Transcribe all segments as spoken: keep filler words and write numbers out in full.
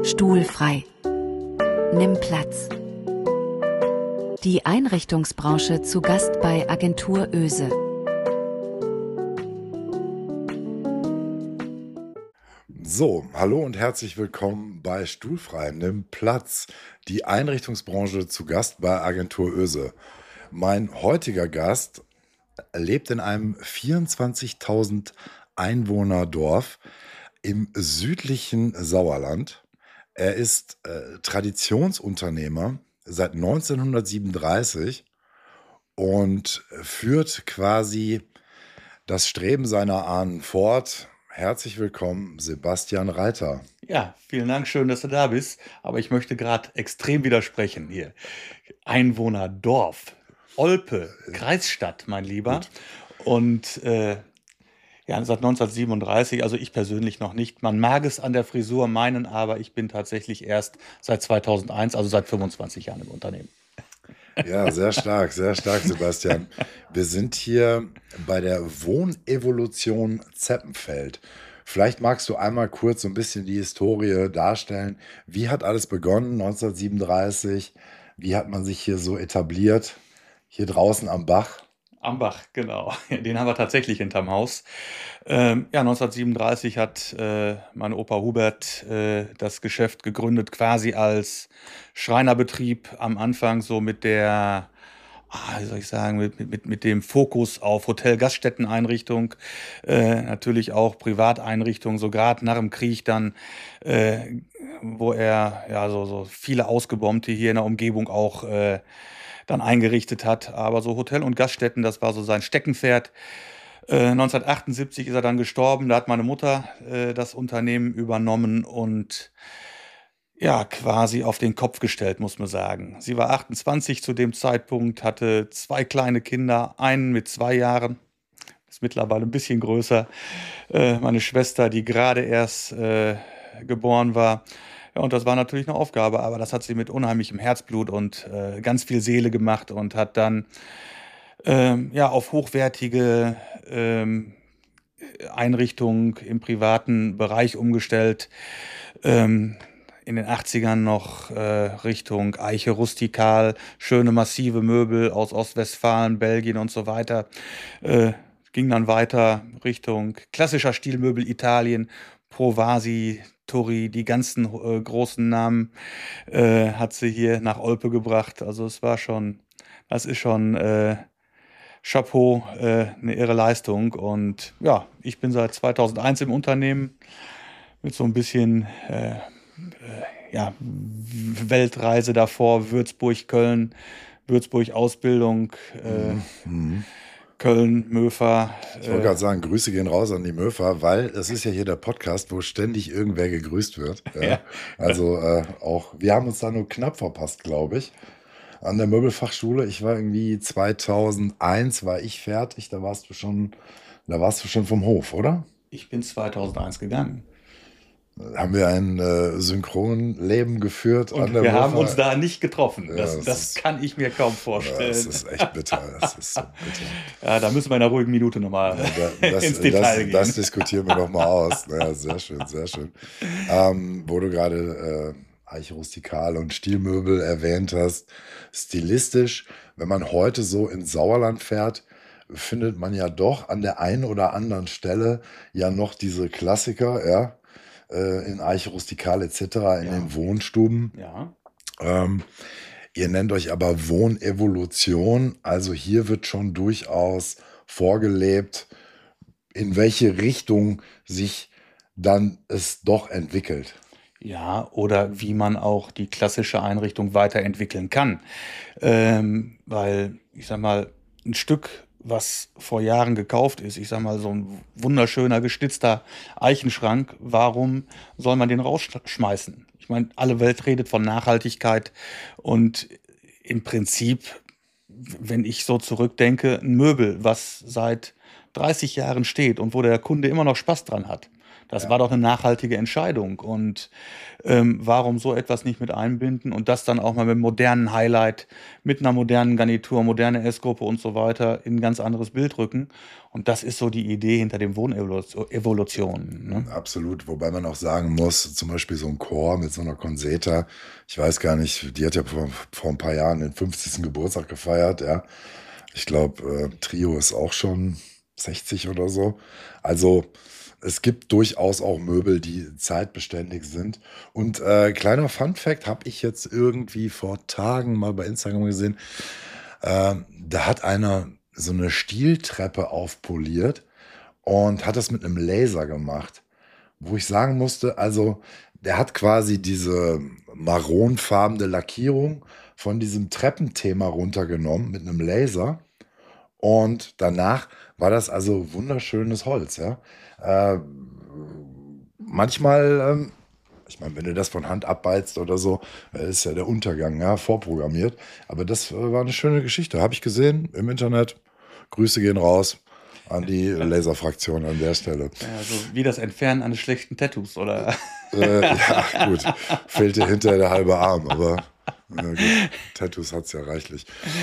Stuhlfrei. Nimm Platz. Die Einrichtungsbranche zu Gast bei Agentur Oese. So, hallo und herzlich willkommen bei Stuhlfrei. Nimm Platz. Die Einrichtungsbranche zu Gast bei Agentur Oese. Mein heutiger Gast lebt in einem vierundzwanzigtausend Einwohner Dorf im südlichen Sauerland. Er ist äh, Traditionsunternehmer seit neunzehnhundertsiebenunddreißig und führt quasi das Streben seiner Ahnen fort. Herzlich willkommen, Sebastian Reiter. Ja, vielen Dank, schön, dass du da bist. Aber ich möchte gerade extrem widersprechen hier. Einwohnerdorf, Olpe, Kreisstadt, mein Lieber. Gut. Und äh, ja, seit neunzehnhundertsiebenunddreißig, also ich persönlich noch nicht. Man mag es an der Frisur meinen, aber ich bin tatsächlich erst seit zweitausendeins, also seit fünfundzwanzig Jahren im Unternehmen. Ja, sehr stark, sehr stark, Sebastian. Wir sind hier bei der Wohnevolution Zeppenfeld. Vielleicht magst du einmal kurz so ein bisschen die Historie darstellen. Wie hat alles begonnen, neunzehnhundertsiebenunddreißig? Wie hat man sich hier so etabliert? Hier draußen am Bach? Am Bach, genau. Den haben wir tatsächlich hinterm Haus. Ähm, ja, neunzehnhundertsiebenunddreißig hat äh, mein Opa Hubert äh, das Geschäft gegründet, quasi als Schreinerbetrieb am Anfang, so mit der, ah, wie soll ich sagen, mit, mit, mit dem Fokus auf Hotel-Gaststätteneinrichtung, äh, natürlich auch Privateinrichtungen, so gerade nach dem Krieg dann, äh, wo er ja so, so viele Ausgebombte hier in der Umgebung auch äh, dann eingerichtet hat. Aber so Hotel- und Gaststätten, das war so sein Steckenpferd. Äh, neunzehnhundertachtundsiebzig ist er dann gestorben. Da hat meine Mutter äh, das Unternehmen übernommen und ja, quasi auf den Kopf gestellt, muss man sagen. Sie war achtundzwanzig zu dem Zeitpunkt, hatte zwei kleine Kinder, einen mit zwei Jahren, ist mittlerweile ein bisschen größer. Äh, meine Schwester, die gerade erst äh, geboren war. Ja, und das war natürlich eine Aufgabe, aber das hat sie mit unheimlichem Herzblut und äh, ganz viel Seele gemacht und hat dann ähm, ja, auf hochwertige ähm, Einrichtungen im privaten Bereich umgestellt. Ähm, in den achtzigern noch äh, Richtung Eiche rustikal, schöne massive Möbel aus Ostwestfalen, Belgien und so weiter. Äh, ging dann weiter Richtung klassischer Stilmöbel Italien, Provasi, Turri, die ganzen äh, großen Namen äh, hat sie hier nach Olpe gebracht. Also es war schon, das ist schon äh, Chapeau, äh, eine irre Leistung. Und ja, ich bin seit zweitausendeins im Unternehmen mit so ein bisschen äh, äh, ja, Weltreise davor, Würzburg, Köln, Würzburg Ausbildung, äh, Mhm. Köln, Möfer. Ich wollte Äh, gerade sagen, Grüße gehen raus an die Möfer, weil es ist ja hier der Podcast, wo ständig irgendwer gegrüßt wird. Ja. Ja. Also äh, auch, wir haben uns da nur knapp verpasst, glaube ich. An der Möbelfachschule. Ich war irgendwie zweitausendeins war ich fertig. Da warst du schon, da warst du schon vom Hof, oder? Ich bin zweitausendeins gegangen. Haben wir ein äh, Synchronleben geführt an Und der wir haben Möfer? uns da nicht getroffen. Ja, Das, das das ist- kann ich mir kaum Ja, vorstellen. das ist echt bitter. Das ist so bitter. Ja, da müssen wir in einer ruhigen Minute nochmal Da, das, ins Detail das, gehen. das diskutieren wir noch mal aus. Ja, sehr schön, sehr schön. Ähm, wo du gerade äh, Eiche rustikal und Stilmöbel erwähnt hast, stilistisch, wenn man heute so ins Sauerland fährt, findet man ja doch an der einen oder anderen Stelle ja noch diese Klassiker, ja, äh, in Eiche rustikal et cetera, in Ja. den Wohnstuben. Ja, Ähm, ihr nennt euch aber Wohnevolution, also hier wird schon durchaus vorgelebt, in welche Richtung sich dann es doch entwickelt. ja, oder wie man auch die klassische Einrichtung weiterentwickeln kann. Ähm, weil, ich sag mal, ein Stück, was vor Jahren gekauft ist, ich sag mal, so ein wunderschöner geschnitzter Eichenschrank, warum soll man den rausschmeißen? Ich meine, alle Welt redet von Nachhaltigkeit und im Prinzip, wenn ich so zurückdenke, ein Möbel, was seit dreißig Jahren steht und wo der Kunde immer noch Spaß dran hat, Das Ja. war doch eine nachhaltige Entscheidung. Und ähm, warum so etwas nicht mit einbinden und das dann auch mal mit einem modernen Highlight, mit einer modernen Garnitur, moderne S-Gruppe und so weiter in ein ganz anderes Bild rücken? Und das ist so die Idee hinter dem Wohnevolution. Ne? Absolut, wobei man auch sagen muss, zum Beispiel so ein Chor mit so einer Conseta, ich weiß gar nicht, die hat ja vor, vor ein paar Jahren den fünfzigsten Geburtstag gefeiert, ja. Ich glaube, äh, Trio ist auch schon sechzig oder so. Also es gibt durchaus auch Möbel, die zeitbeständig sind. Und äh, kleiner Fun-Fact habe ich jetzt irgendwie vor Tagen mal bei Instagram gesehen. Äh, da hat einer so eine Stieltreppe aufpoliert und hat das mit einem Laser gemacht. Wo ich sagen musste, also der hat quasi diese maronfarbene Lackierung von diesem Treppenthema runtergenommen mit einem Laser. Und danach war das also wunderschönes Holz, ja. Äh, manchmal, ähm, ich meine, wenn du das von Hand abbeizt oder so, äh, ist ja der Untergang, ja, vorprogrammiert. Aber das äh, war eine schöne Geschichte. Habe ich gesehen im Internet. Grüße gehen raus an die Laserfraktion an der Stelle. Also wie das Entfernen eines schlechten Tattoos, oder? Äh, ja, gut. Fehlte hinterher der halbe Arm, aber äh, gut. Tattoos hat es ja reichlich.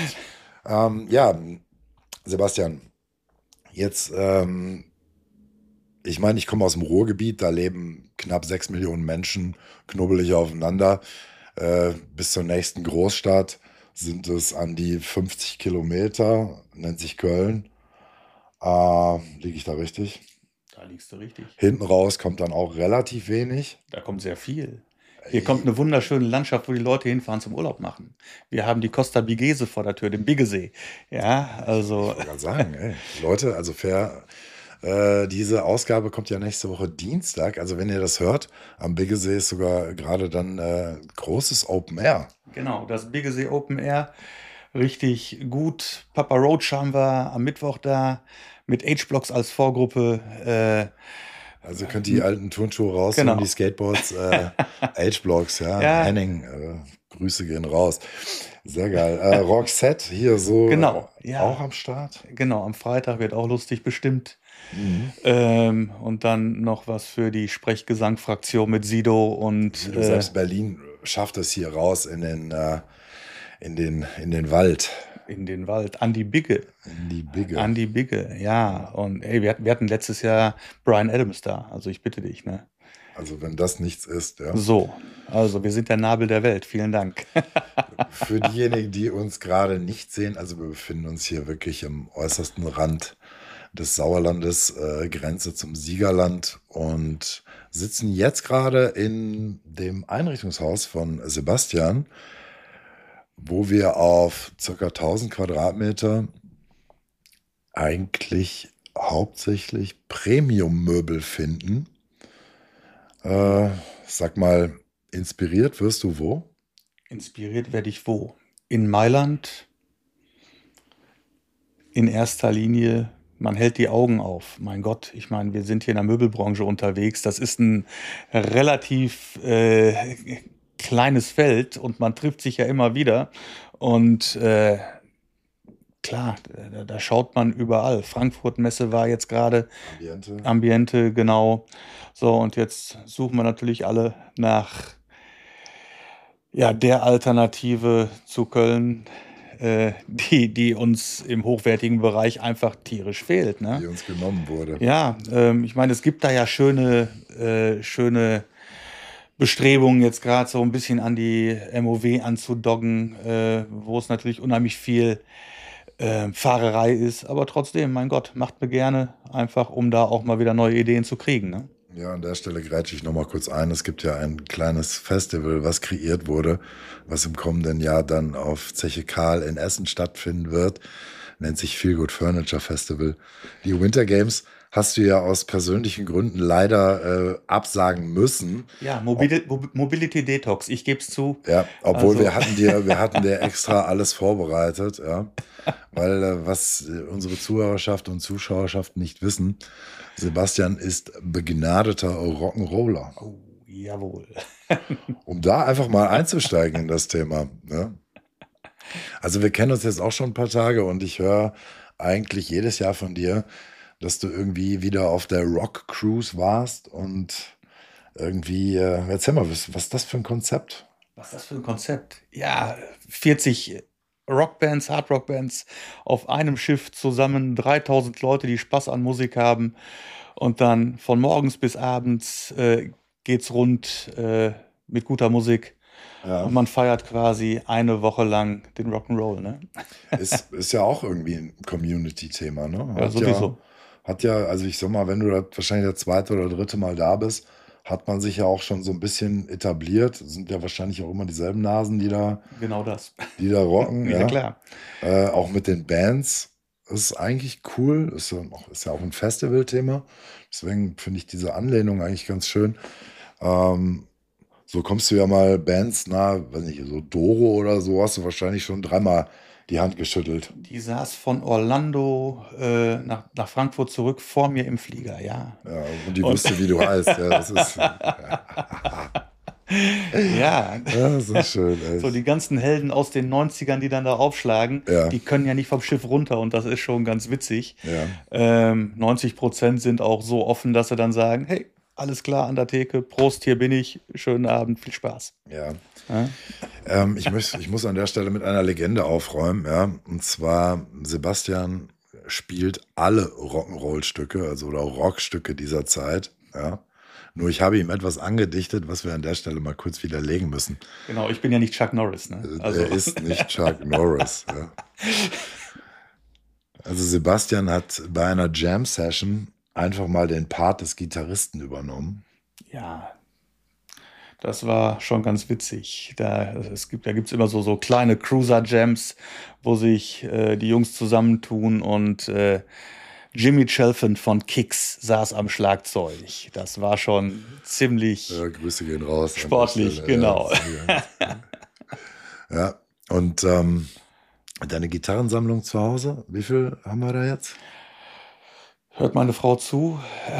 Ähm, ja, Sebastian, jetzt, ähm, ich meine, ich komme aus dem Ruhrgebiet, da leben knapp sechs Millionen Menschen knubbelig aufeinander. Äh, bis zur nächsten Großstadt sind es an die fünfzig Kilometer, nennt sich Köln. Äh, liege ich da richtig? Da liegst du richtig. Hinten raus kommt dann auch relativ wenig. Da kommt sehr viel. Hier kommt eine wunderschöne Landschaft, wo die Leute hinfahren zum Urlaub machen. Wir haben die Costa Bigese vor der Tür, den Biggesee. Ja, also. Ich wollte gerade sagen, ey, Leute, also fair. Äh, diese Ausgabe kommt ja nächste Woche Dienstag. Also wenn ihr das hört, am Biggesee ist sogar gerade dann äh, großes Open Air. Genau, das Biggesee Open Air. Richtig gut. Papa Roach haben wir am Mittwoch da mit H-Blocks als Vorgruppe. Äh, Also könnt ihr die alten Turnschuhe rausholen, Genau. die Skateboards, äh, H-Blocks, ja, Ja. Henning, äh, Grüße gehen raus. Sehr geil. Äh, Roxette hier so Genau, äh, ja. auch am Start. genau, am Freitag wird auch lustig bestimmt. Mhm. Ähm, und dann noch was für die Sprechgesangfraktion mit Sido und Du, äh, selbst Berlin schafft es hier raus in den, äh, in den, in den Wald, in den Wald. Andi Bigge. in die Bigge. Andi Bigge, ja. Und ey, wir hatten, wir hatten letztes Jahr Bryan Adams da. Also ich bitte dich, ne? Also wenn das nichts ist, ja. So, also wir sind der Nabel der Welt. Vielen Dank. Für diejenigen, die uns gerade nicht sehen, also wir befinden uns hier wirklich am äußersten Rand des Sauerlandes, äh, Grenze zum Siegerland und sitzen jetzt gerade in dem Einrichtungshaus von Sebastian, wo wir auf circa tausend Quadratmeter eigentlich hauptsächlich Premium-Möbel finden. Äh, sag mal, inspiriert wirst du wo? Inspiriert werde ich wo? In Mailand. In erster Linie, man hält die Augen auf. Mein Gott, ich meine, wir sind hier in der Möbelbranche unterwegs. Das ist ein relativ äh, kleines Feld und man trifft sich ja immer wieder. Und äh, klar, da, da schaut man überall. Frankfurt-Messe war jetzt gerade, Ambiente. Ambiente, genau. So, und jetzt suchen wir natürlich alle nach ja, der Alternative zu Köln, äh, die, die uns im hochwertigen Bereich einfach tierisch fehlt. Ne? Die uns genommen wurde. Ja, ähm, ich meine, es gibt da ja schöne, äh, schöne Bestrebungen, jetzt gerade so ein bisschen an die M O W anzudoggen, äh, wo es natürlich unheimlich viel äh, Fahrerei ist. Aber trotzdem, mein Gott, macht mir gerne, einfach um da auch mal wieder neue Ideen zu kriegen. Ne? Ja, an der Stelle grätsche ich nochmal kurz ein. Es gibt ja ein kleines Festival, was kreiert wurde, was im kommenden Jahr dann auf Zeche Karl in Essen stattfinden wird. Nennt sich Feel Good Furniture Festival. Die Winter Games hast du ja aus persönlichen Gründen leider äh, absagen müssen. Ja, Mobil Mobility Detox, ich gebe es zu. Ja, obwohl Also- wir hatten dir, wir hatten dir extra alles vorbereitet, ja. Weil äh, was äh, unsere Zuhörerschaft und Zuschauerschaft nicht wissen, Sebastian ist begnadeter Rock'n'Roller. Oh, jawohl. Um da einfach mal einzusteigen in das Thema. Ne? Also wir kennen uns jetzt auch schon ein paar Tage und ich höre eigentlich jedes Jahr von dir, dass du irgendwie wieder auf der Rock Cruise warst und irgendwie, äh, erzähl mal, was, was ist das für ein Konzept? Was ist das für ein Konzept? Ja, vierzig Rockbands, Hardrockbands auf einem Schiff zusammen, dreitausend Leute, die Spaß an Musik haben. Und dann von morgens bis abends äh, geht's rund äh, mit guter Musik. Ja. Und man feiert quasi eine Woche lang den Rock'n'Roll, ne? Ist, ist ja auch irgendwie ein Community-Thema, ne? Ja, Hat sowieso. Hat ja, also ich sag mal, wenn du da wahrscheinlich das zweite oder dritte Mal da bist, hat man sich ja auch schon so ein bisschen etabliert. Sind ja wahrscheinlich auch immer dieselben Nasen, die da, Genau das. die da rocken. Ja, Ja, klar. Äh, auch mit den Bands. Das ist eigentlich cool. Ist ja auch, ist ja auch ein Festivalthema. Deswegen finde ich diese Anlehnung eigentlich ganz schön. Ähm, so kommst du ja mal Bands nah, weiß nicht, so Doro oder so, hast du wahrscheinlich schon dreimal die Hand geschüttelt. Die saß von Orlando äh, nach, nach Frankfurt zurück vor mir im Flieger, ja. Ja, und die Und- wusste, wie du heißt. Ja, das ist, Ja, ja, das ist schön. Ey. so die ganzen Helden aus den neunzigern, die dann da aufschlagen, Ja. die können ja nicht vom Schiff runter und das ist schon ganz witzig. Ja. Ähm, neunzig Prozent sind auch so offen, dass sie dann sagen, hey, alles klar an der Theke, Prost, hier bin ich, schönen Abend, viel Spaß. Ja. Ja? Ähm, ich, muss, ich muss an der Stelle mit einer Legende aufräumen, ja. Und zwar, Sebastian spielt alle Rock'n'Roll-Stücke, also oder Rockstücke dieser Zeit, ja. Nur ich habe ihm etwas angedichtet, was wir an der Stelle mal kurz widerlegen müssen. Genau, ich bin ja nicht Chuck Norris. Ne? Also, Er ist nicht Chuck Norris. Ja. Also Sebastian hat bei einer Jam-Session einfach mal den Part des Gitarristen übernommen. ja, das war schon ganz witzig. Da, es gibt, da gibt es immer so, so kleine Cruiser-Jams, wo sich äh, die Jungs zusammentun und äh, Jimmy Chelfin von Kix saß am Schlagzeug. Das war schon ziemlich Ja, Grüße gehen raus. an der sportlich, Stelle. genau. Ja, ja, und ähm, deine Gitarrensammlung zu Hause, wie viel haben wir da jetzt? Hört meine Frau zu?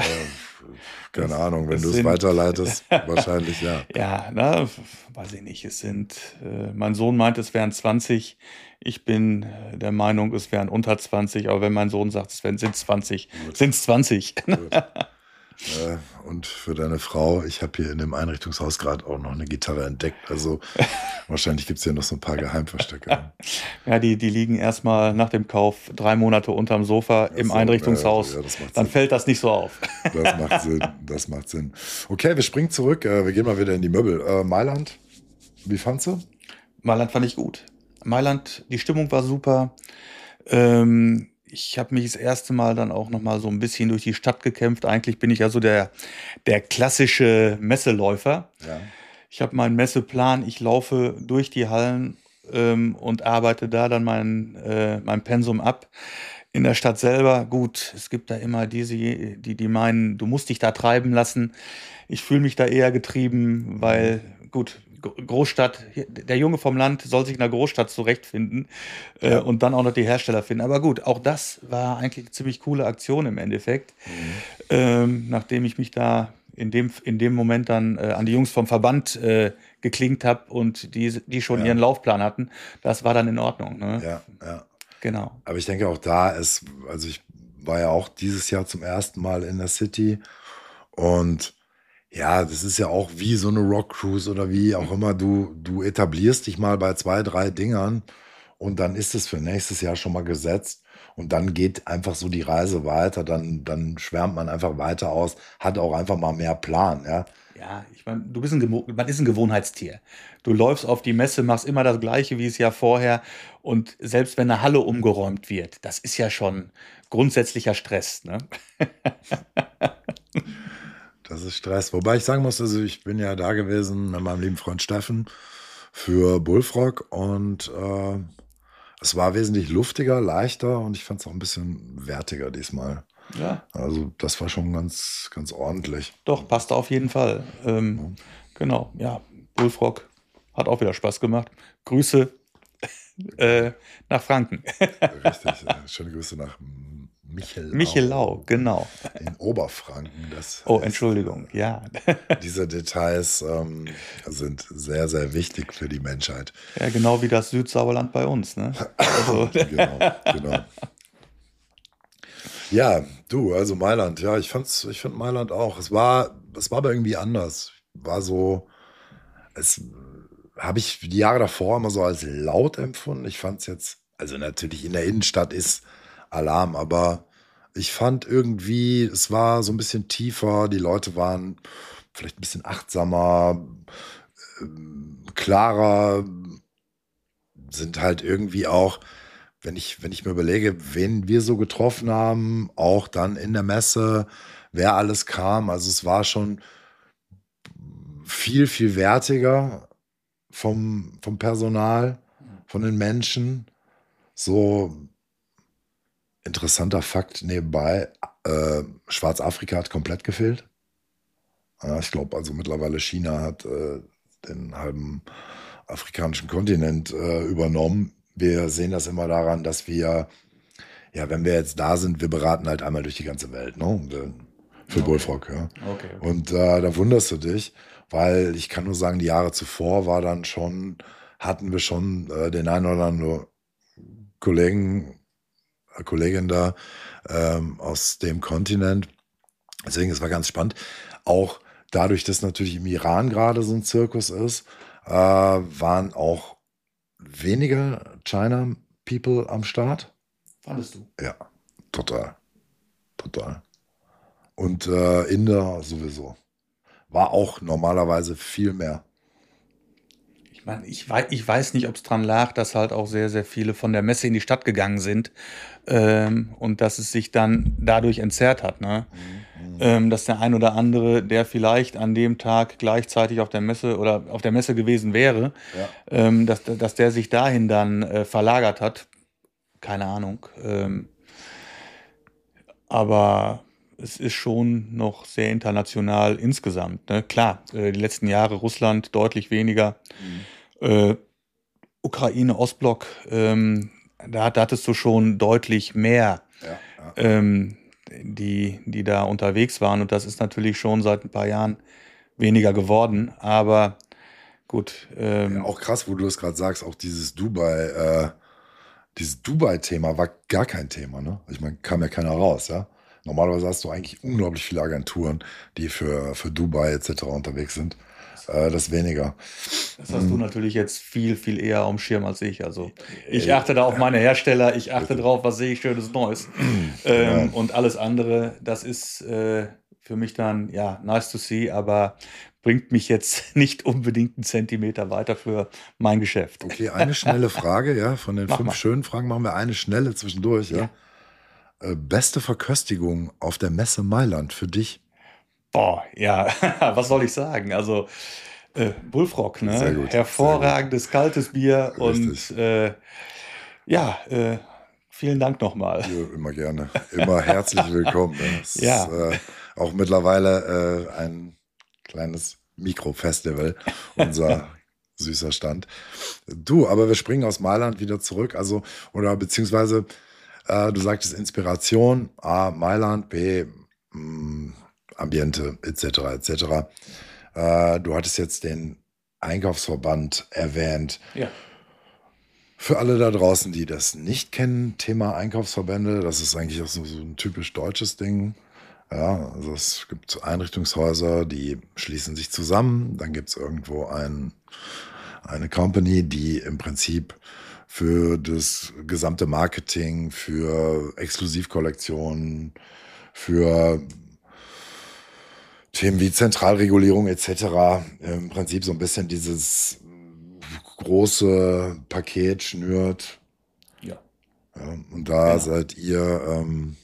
Keine Es- Ahnung, wenn es du es sind- weiterleitest, wahrscheinlich ja. Ja, na, weiß ich nicht. Es sind, äh, mein Sohn meint, es wären zwanzig. Ich bin äh, der Meinung, es wären unter zwanzig. Aber wenn mein Sohn sagt, es wären, sind zwanzig, sind es zwanzig. Gut. Äh, und für deine Frau, ich habe hier in dem Einrichtungshaus gerade auch noch eine Gitarre entdeckt. Also wahrscheinlich gibt es hier noch so ein paar Geheimverstecke. Ja, die, die liegen erstmal nach dem Kauf drei Monate unterm Sofa im so, Einrichtungshaus. ja, ja, das macht Dann Sinn. fällt das nicht so auf. Das macht Sinn, das macht Sinn. Okay, wir springen zurück, äh, wir gehen mal wieder in die Möbel. Äh, Mailand, wie fandst du? Mailand fand ich gut. Mailand, die Stimmung war super. Ähm, ich habe mich das erste Mal dann auch noch mal so ein bisschen durch die Stadt gekämpft. Eigentlich bin ich ja so der, der klassische Messeläufer. Ja. Ich habe meinen Messeplan, ich laufe durch die Hallen ähm, und arbeite da dann mein, äh, mein Pensum ab. In der Stadt selber, gut, es gibt da immer diese, die, die meinen, du musst dich da treiben lassen. Ich fühle mich da eher getrieben, weil, gut, Gro- Großstadt, der Junge vom Land soll sich in der Großstadt zurechtfinden äh, Ja. und dann auch noch die Hersteller finden. Aber gut, auch das war eigentlich eine ziemlich coole Aktion im Endeffekt. Ähm, nachdem ich mich da in dem, in dem Moment dann äh, an die Jungs vom Verband äh, geklinkt habe und die, die schon Ja. ihren Laufplan hatten, das war dann in Ordnung. Ne? Ja, ja. Genau. Aber ich denke auch da ist, also ich war ja auch dieses Jahr zum ersten Mal in der City und ja, das ist ja auch wie so eine Rock Cruise oder wie auch immer. Du, du etablierst dich mal bei zwei, drei Dingern und dann ist es für nächstes Jahr schon mal gesetzt und dann geht einfach so die Reise weiter. Dann, dann schwärmt man einfach weiter aus, hat auch einfach mal mehr Plan. Ja, Ja, ich meine, du bist ein, Gewo- man ist ein Gewohnheitstier. Du läufst auf die Messe, machst immer das Gleiche wie das Jahr vorher. Und selbst wenn eine Halle umgeräumt wird, das ist ja schon grundsätzlicher Stress. Ne? das ist Stress. Wobei ich sagen muss, also ich bin ja da gewesen mit meinem lieben Freund Steffen für Bullfrog und äh, es war wesentlich luftiger, leichter und ich fand es auch ein bisschen wertiger diesmal. Ja, Also das war schon ganz, ganz ordentlich. doch, passt auf jeden Fall. Ähm, genau, ja, Bullfrog hat auch wieder Spaß gemacht. Grüße äh, nach Franken. Richtig. äh, Schöne Grüße nach Michelau. Michelau, genau. In Oberfranken. Das Oh, heißt, Entschuldigung, ja. Diese Details ähm, sind sehr, sehr wichtig für die Menschheit. Ja, genau wie das Südsauerland bei uns. Ne? Also, Genau, genau. Ja, du, also Mailand, ja, ich fand's, ich fand Mailand auch. Es war, es war aber irgendwie anders. War so, es habe ich die Jahre davor immer so als laut empfunden. Ich fand es jetzt, also natürlich in der Innenstadt ist Alarm, aber ich fand irgendwie, es war so ein bisschen tiefer, die Leute waren vielleicht ein bisschen achtsamer, ähm, klarer, sind halt irgendwie auch, wenn ich, wenn ich mir überlege, wen wir so getroffen haben, auch dann in der Messe, wer alles kam, also es war schon viel, viel wertiger vom, vom Personal, von den Menschen. So interessanter Fakt nebenbei, äh, Schwarzafrika hat komplett gefehlt. Ja, ich glaube, also mittlerweile China hat äh, den halben afrikanischen Kontinent äh, übernommen. Wir sehen das immer daran, dass wir, ja, wenn wir jetzt da sind, wir beraten halt einmal durch die ganze Welt, ne? Wir, für Okay. Bullfrog, ja. Okay, okay. Und äh, da wunderst du dich, weil ich kann nur sagen, die Jahre zuvor war dann schon, hatten wir schon äh, den einen oder anderen Kollegen, äh, Kollegin da ähm, aus dem Kontinent. Deswegen, es war ganz spannend. Auch dadurch, dass natürlich im Iran gerade so ein Zirkus ist, äh, waren auch weniger China-People am Start. Fandest du? Ja, total, total. Und äh, Inder sowieso. War auch normalerweise viel mehr. Ich meine, ich weiß, ich weiß nicht, ob es dran lag, dass halt auch sehr, sehr viele von der Messe in die Stadt gegangen sind ähm, und dass es sich dann dadurch entzerrt hat, ne? Mhm. Ähm, dass der ein oder andere, der vielleicht an dem Tag gleichzeitig auf der Messe oder auf der Messe gewesen wäre, Ja. ähm, dass, dass der sich dahin dann äh, verlagert hat. Keine Ahnung. Ähm, aber es ist schon noch sehr international insgesamt. Ne? Klar, äh, die letzten Jahre Russland deutlich weniger. Mhm. Äh, Ukraine, Ostblock, ähm, da, da hattest du schon deutlich mehr, Ja, ja. ähm, die, die da unterwegs waren. Und das ist natürlich schon seit ein paar Jahren weniger geworden. Aber gut. Ähm, Ja, auch krass, wo du das gerade sagst, auch dieses Dubai, äh, dieses Dubai-Thema war gar kein Thema, ne? Ich meine, kam ja keiner raus, ja. Normalerweise hast du eigentlich unglaublich viele Agenturen, die für, für Dubai et cetera unterwegs sind. Äh, das weniger. Das hast du natürlich jetzt viel, viel eher am Schirm als ich. Also ich Äh, achte da auf meine Hersteller, ich achte Richtig. drauf, was sehe ich Schönes Neues. Genau. Ähm, und alles andere, das ist äh, für mich dann, ja, nice to see, aber bringt mich jetzt nicht unbedingt einen Zentimeter weiter für mein Geschäft. Okay, eine schnelle Frage, ja. Von den Mach fünf mal. schönen Fragen machen wir eine schnelle zwischendurch, ja. Äh, beste Verköstigung auf der Messe Mailand für dich? Boah, ja, was soll ich sagen? Also äh, Bullfrog, ne? Sehr gut, Hervorragendes kaltes Bier Richtig. und äh, ja, äh, vielen Dank nochmal. Ja, immer gerne. Immer herzlich willkommen. Ne? Es Ja. ist äh, auch mittlerweile äh, ein kleines Mikrofestival, unser süßer Stand. Du, aber wir springen aus Mailand wieder zurück. Also, oder beziehungsweise, äh, du sagtest Inspiration, A, Mailand, B, mh, Ambiente, et cetera, et cetera. Äh, du hattest jetzt den Einkaufsverband erwähnt. Ja. Für alle da draußen, die das nicht kennen, Thema Einkaufsverbände, das ist eigentlich auch so, so ein typisch deutsches Ding. Ja, also es gibt Einrichtungshäuser, die schließen sich zusammen. Dann gibt es irgendwo ein, eine Company, die im Prinzip für das gesamte Marketing, für Exklusivkollektionen, für Themen wie Zentralregulierung et cetera im Prinzip so ein bisschen dieses große Paket schnürt. Ja. Ja, und da Genau. seid ihr ähm,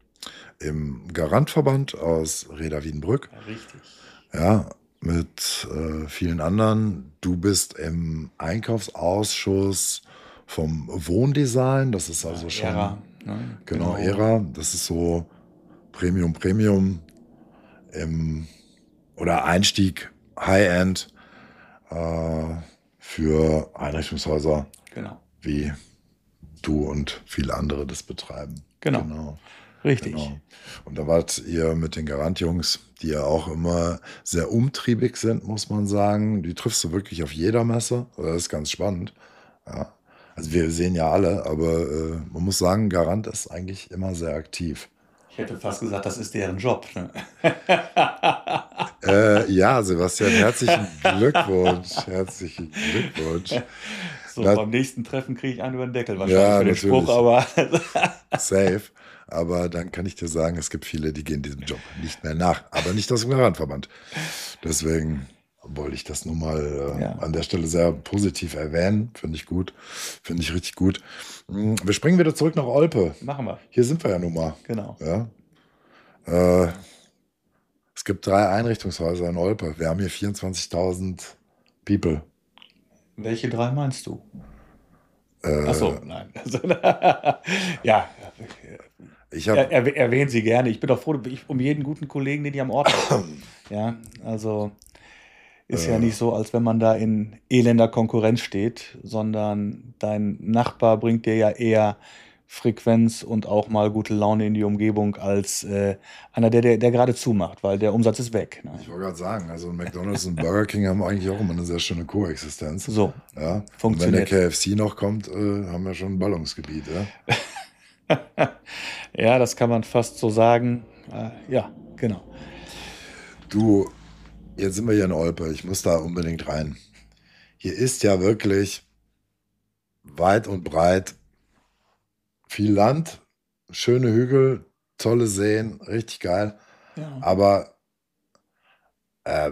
im Garantverband aus Reda Wiedenbrück, Ja, richtig. ja, mit äh, vielen anderen. Du bist im Einkaufsausschuss vom Wohndesign, das ist also Ja, schon, Ära, ne? genau, Ära, das ist so Premium, Premium im, oder Einstieg, High-End äh, für Einrichtungshäuser Genau. wie du und viele andere das betreiben. Genau. Genau. Richtig. Genau. Und da wart ihr mit den Garant-Jungs, die ja auch immer sehr umtriebig sind, muss man sagen. Die triffst du wirklich auf jeder Messe. Das ist ganz spannend. Ja. Also wir sehen ja alle, aber äh, man muss sagen, Garant ist eigentlich immer sehr aktiv. Ich hätte fast gesagt, das ist deren Job. Ne? Äh, ja, Sebastian, herzlichen Glückwunsch. Herzlichen Glückwunsch. So, Na, beim nächsten Treffen kriege ich einen über den Deckel wahrscheinlich ja, für den natürlich. Spruch, aber Safe. Aber dann kann ich dir sagen, es gibt viele, die gehen diesem Job nicht mehr nach. Aber nicht aus dem Gartenverband. Deswegen wollte ich das nun mal äh, ja. an der Stelle sehr positiv erwähnen. Finde ich gut. Finde ich richtig gut. Mm, Wir springen wieder zurück nach Olpe. Machen wir. Hier sind wir ja nun mal. Genau. Ja. Äh, es gibt drei Einrichtungshäuser in Olpe. Wir haben hier vierundzwanzigtausend People. Welche drei meinst du? Äh, Achso, nein. Also, ja, ich hab, er, er, erwähnen Sie gerne. Ich bin doch froh ich, um jeden guten Kollegen, den ich am Ort habe. Ja, also ist äh, ja nicht so, als wenn man da in elender Konkurrenz steht, sondern dein Nachbar bringt dir ja eher Frequenz und auch mal gute Laune in die Umgebung als äh, einer, der, der, der gerade zumacht, weil der Umsatz ist weg. Ne? Ich wollte gerade sagen, also McDonald's und Burger King haben eigentlich auch immer eine sehr schöne Koexistenz. So, ja. funktioniert. Und wenn der K F C noch kommt, äh, haben wir schon ein Ballungsgebiet. Ja? Ja, das kann man fast so sagen. Äh, ja, genau. Du, jetzt sind wir hier in Olpe. Ich muss da unbedingt rein. Hier ist ja wirklich weit und breit viel Land, schöne Hügel, tolle Seen, richtig geil. Ja. Aber äh,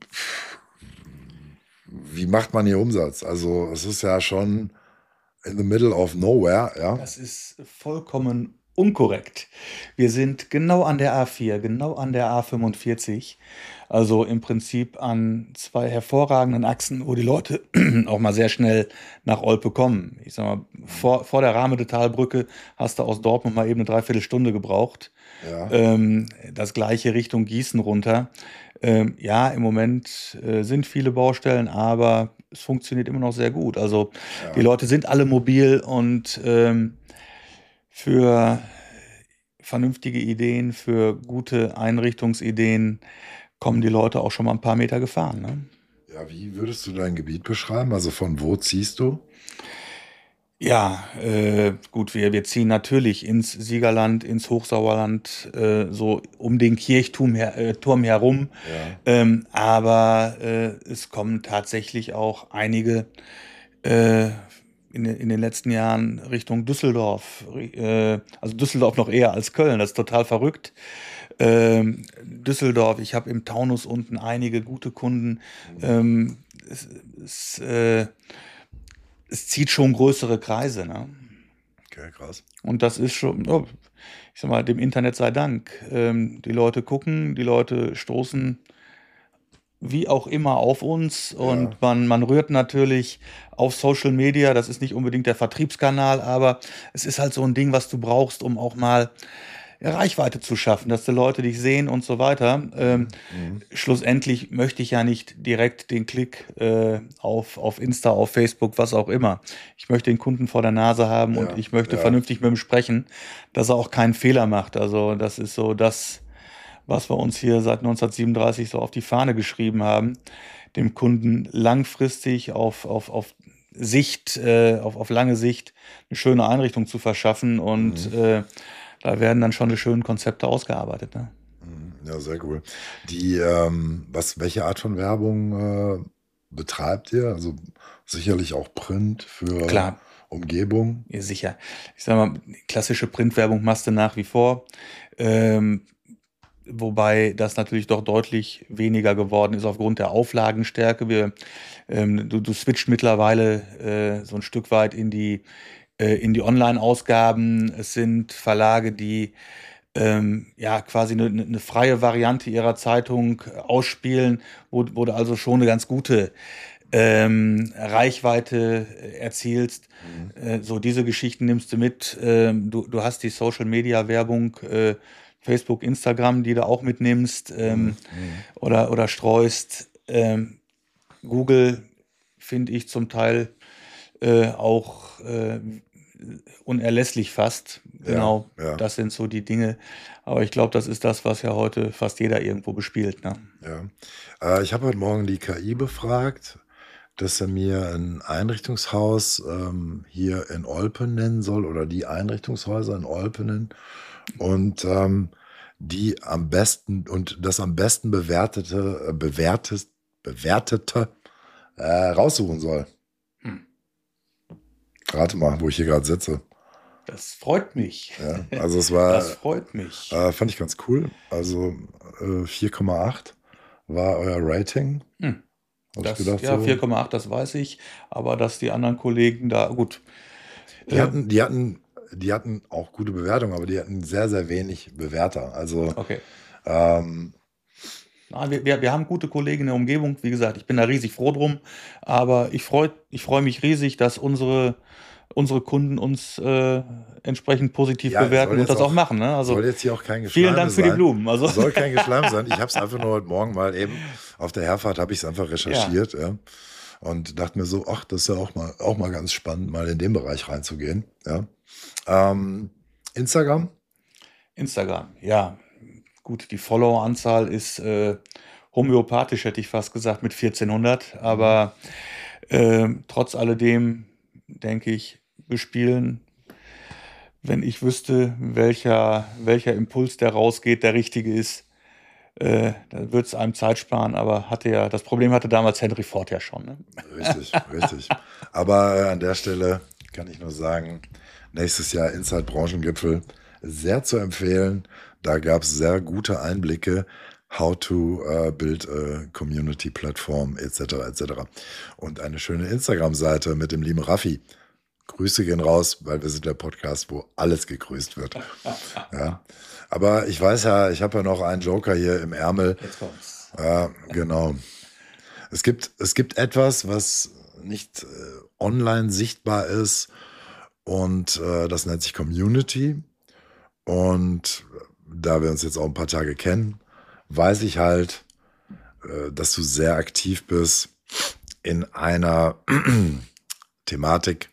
wie macht man hier Umsatz? Also es ist ja schon in the middle of nowhere. Ja? Das ist vollkommen unkorrekt. Wir sind genau an der A vier, genau an der A fünfundvierzig. Also im Prinzip an zwei hervorragenden Achsen, wo die Leute auch mal sehr schnell nach Olpe kommen. Ich sag mal, vor, vor der Rahmedetalbrücke hast du aus Dortmund mal eben eine Dreiviertelstunde gebraucht. Ja. Ähm, das gleiche Richtung Gießen runter. Ähm, ja, im Moment äh, sind viele Baustellen, aber es funktioniert immer noch sehr gut. Also Ja. die Leute sind alle mobil und ähm, für vernünftige Ideen, für gute Einrichtungsideen kommen die Leute auch schon mal ein paar Meter gefahren. Ne? Ja, wie würdest du dein Gebiet beschreiben? Also von wo ziehst du? Ja, äh, gut, wir, wir ziehen natürlich ins Siegerland, ins Hochsauerland, äh, so um den Kirchturm her, äh, Turm herum. Ja. Ähm, aber äh, es kommen tatsächlich auch einige äh, in, in den letzten Jahren Richtung Düsseldorf. Äh, also Düsseldorf noch eher als Köln, das ist total verrückt. Ähm, Düsseldorf, ich habe im Taunus unten einige gute Kunden. Ähm, es, es, äh, es zieht schon größere Kreise. Ne? Okay, krass. Und das ist schon, oh, ich sag mal, dem Internet sei Dank. Ähm, die Leute gucken, die Leute stoßen wie auch immer auf uns und Ja. man, man rührt natürlich auf Social Media, das ist nicht unbedingt der Vertriebskanal, aber es ist halt so ein Ding, was du brauchst, um auch mal Reichweite zu schaffen, dass die Leute dich sehen und so weiter. Ähm, Mhm. Schlussendlich möchte ich ja nicht direkt den Klick äh, auf, auf Insta, auf Facebook, was auch immer. Ich möchte den Kunden vor der Nase haben Ja, und ich möchte ja. vernünftig mit ihm sprechen, dass er auch keinen Fehler macht. Also das ist so das, was wir uns hier seit neunzehnhundertsiebenunddreißig so auf die Fahne geschrieben haben, dem Kunden langfristig auf, auf, auf Sicht, äh, auf, auf lange Sicht eine schöne Einrichtung zu verschaffen und Mhm. äh, da werden dann schon die schönen Konzepte ausgearbeitet. Ne? Mhm. Ja, sehr cool. Die, ähm, was, welche Art von Werbung äh, betreibt ihr? Also sicherlich auch Print für Klar. Umgebung. Ja, sicher. Ich sag mal, klassische Printwerbung machst du nach wie vor. Ähm, wobei das natürlich doch deutlich weniger geworden ist aufgrund der Auflagenstärke. Wir, ähm, du, du switcht mittlerweile äh, so ein Stück weit in die, äh, in die Online-Ausgaben. Es sind Verlage, die ähm, ja quasi eine, eine freie Variante ihrer Zeitung ausspielen, wo, wo du also schon eine ganz gute ähm, Reichweite erzielst. Mhm. Äh, so diese Geschichten nimmst du mit. Ähm, du, du hast die Social-Media-Werbung, äh, Facebook, Instagram, die du auch mitnimmst ähm, Mhm. oder, oder streust. Ähm, Google finde ich zum Teil äh, auch äh, unerlässlich fast. Genau, Ja, ja. das sind so die Dinge. Aber ich glaube, das ist das, was ja heute fast jeder irgendwo bespielt. Ne? Ja. Äh, ich habe heute Morgen die K I befragt, dass er mir ein Einrichtungshaus ähm, hier in Olpe nennen soll oder die Einrichtungshäuser in Olpe nennen. und ähm, die am besten und das am besten bewertete, äh, bewertet, bewertete äh, raussuchen soll. Hm. Rate mal, wo ich hier gerade sitze. Das freut mich. Ja, also es war, Das freut mich. äh, fand ich ganz cool. Also äh, vier Komma acht war euer Rating. Hm. Hab ich Das, gedacht, ja, so. vier Komma acht, das weiß ich. Aber dass die anderen Kollegen da, gut. Die Äh, hatten, die hatten, die hatten auch gute Bewertungen, aber die hatten sehr, sehr wenig Bewerter. Also okay. ähm, Nein, wir, wir, wir haben gute Kollegen in der Umgebung. Wie gesagt, ich bin da riesig froh drum. Aber ich freue ich freu mich riesig, dass unsere, unsere Kunden uns äh, entsprechend positiv ja, bewerten soll und jetzt das auch, machen. Ne? Also soll jetzt hier auch kein Geschleime vielen Dank für die sein. Blumen. Also, Soll kein Geschleim sein. Ich habe es einfach nur heute Morgen mal eben auf der Herfahrt habe ich es einfach recherchiert, ja. Und dachte mir so, ach, das ist ja auch mal auch mal ganz spannend, mal in den Bereich reinzugehen. Ja. Ähm, Instagram? Instagram, ja. Gut, die Follower-Anzahl ist äh, homöopathisch, hätte ich fast gesagt, mit vierzehnhundert. Aber äh, trotz alledem denke ich, bespielen, wenn ich wüsste, welcher, welcher Impuls, der rausgeht, der richtige ist, äh, dann würde es einem Zeit sparen. Aber hatte ja, das Problem hatte damals Henry Ford ja schon. Ne? Richtig, richtig. Aber äh, an der Stelle kann ich nur sagen, nächstes Jahr Inside Branchengipfel sehr zu empfehlen. Da gab es sehr gute Einblicke, how to uh, build a community platform et cetera et cetera. Und eine schöne Instagram-Seite mit dem lieben Raffi. Grüße gehen raus, weil wir sind der Podcast, wo alles gegrüßt wird. Ja. Aber ich weiß ja, ich habe ja noch einen Joker hier im Ärmel. Jetzt kommt's. Ja, genau. Es gibt, es gibt etwas, was nicht äh, online sichtbar ist und äh, das nennt sich Community. Und da wir uns jetzt auch ein paar Tage kennen, weiß ich halt, äh, dass du sehr aktiv bist in einer Thematik,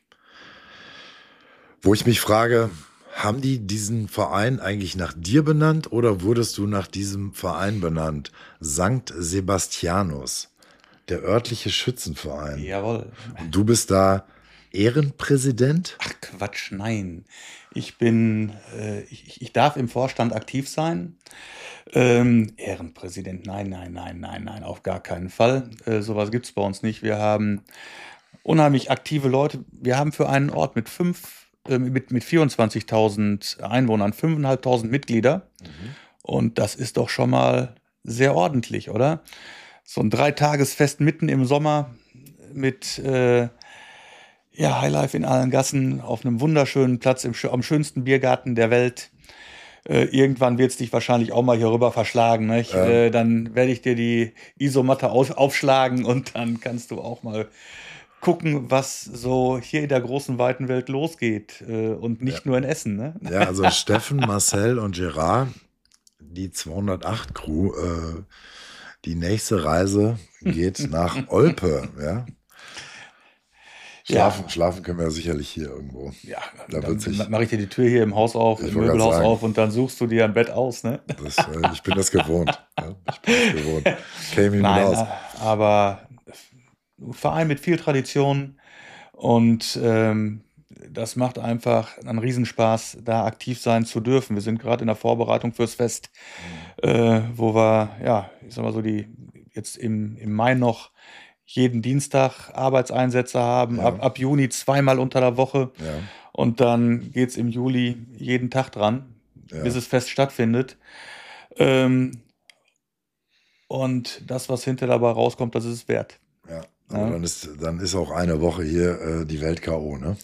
wo ich mich frage, haben die diesen Verein eigentlich nach dir benannt oder wurdest du nach diesem Verein benannt? Sankt Sebastianus, der örtliche Schützenverein. Jawohl. Und du bist da Ehrenpräsident? Ach Quatsch, nein. Ich bin, äh, ich, ich darf im Vorstand aktiv sein. Ähm, Ehrenpräsident, nein, nein, nein, nein, nein, auf gar keinen Fall. Äh, sowas gibt es bei uns nicht. Wir haben unheimlich aktive Leute. Wir haben für einen Ort mit fünf, äh, mit, mit vierundzwanzigtausend Einwohnern fünftausendfünfhundert Mitglieder. Mhm. Und das ist doch schon mal sehr ordentlich, oder? So ein Dreitagesfest mitten im Sommer mit äh, ja, Highlife in allen Gassen auf einem wunderschönen Platz im, am schönsten Biergarten der Welt. Äh, irgendwann wird es dich wahrscheinlich auch mal hier rüber verschlagen. Ne? Ich, Ja. äh, dann werde ich dir die Isomatte auf, aufschlagen und dann kannst du auch mal gucken, was so hier in der großen, weiten Welt losgeht. Äh, und nicht Ja. nur in Essen. Ne? Ja, also Steffen, Marcel und Gerard, die zweihundertacht Crew, äh, die nächste Reise geht nach Olpe, ja. Schlafen, Ja. schlafen können wir ja sicherlich hier irgendwo. Ja, Da dann wird sich- mache ich dir die Tür hier im Haus auf, Ich im wollte grad Möbelhaus sagen. auf und dann suchst du dir ein Bett aus. Ne? Das, äh, ich bin das gewohnt. Ja. Ich bin das gewohnt. Käme ihm Nein, aus. äh, aber ein Verein mit viel Tradition und ähm, das macht einfach einen Riesenspaß, da aktiv sein zu dürfen. Wir sind gerade in der Vorbereitung fürs Fest, äh, wo wir, ja, ich sag mal so, die jetzt im, im Mai noch jeden Dienstag Arbeitseinsätze haben, Ja. ab, ab Juni zweimal unter der Woche Ja. und dann geht's im Juli jeden Tag dran, Ja. bis es fest stattfindet. Ähm, und das, was hinter dabei rauskommt, das ist es wert. Ja. Aber Ja. dann ist, dann ist auch eine Woche hier äh, die Welt K O, ne?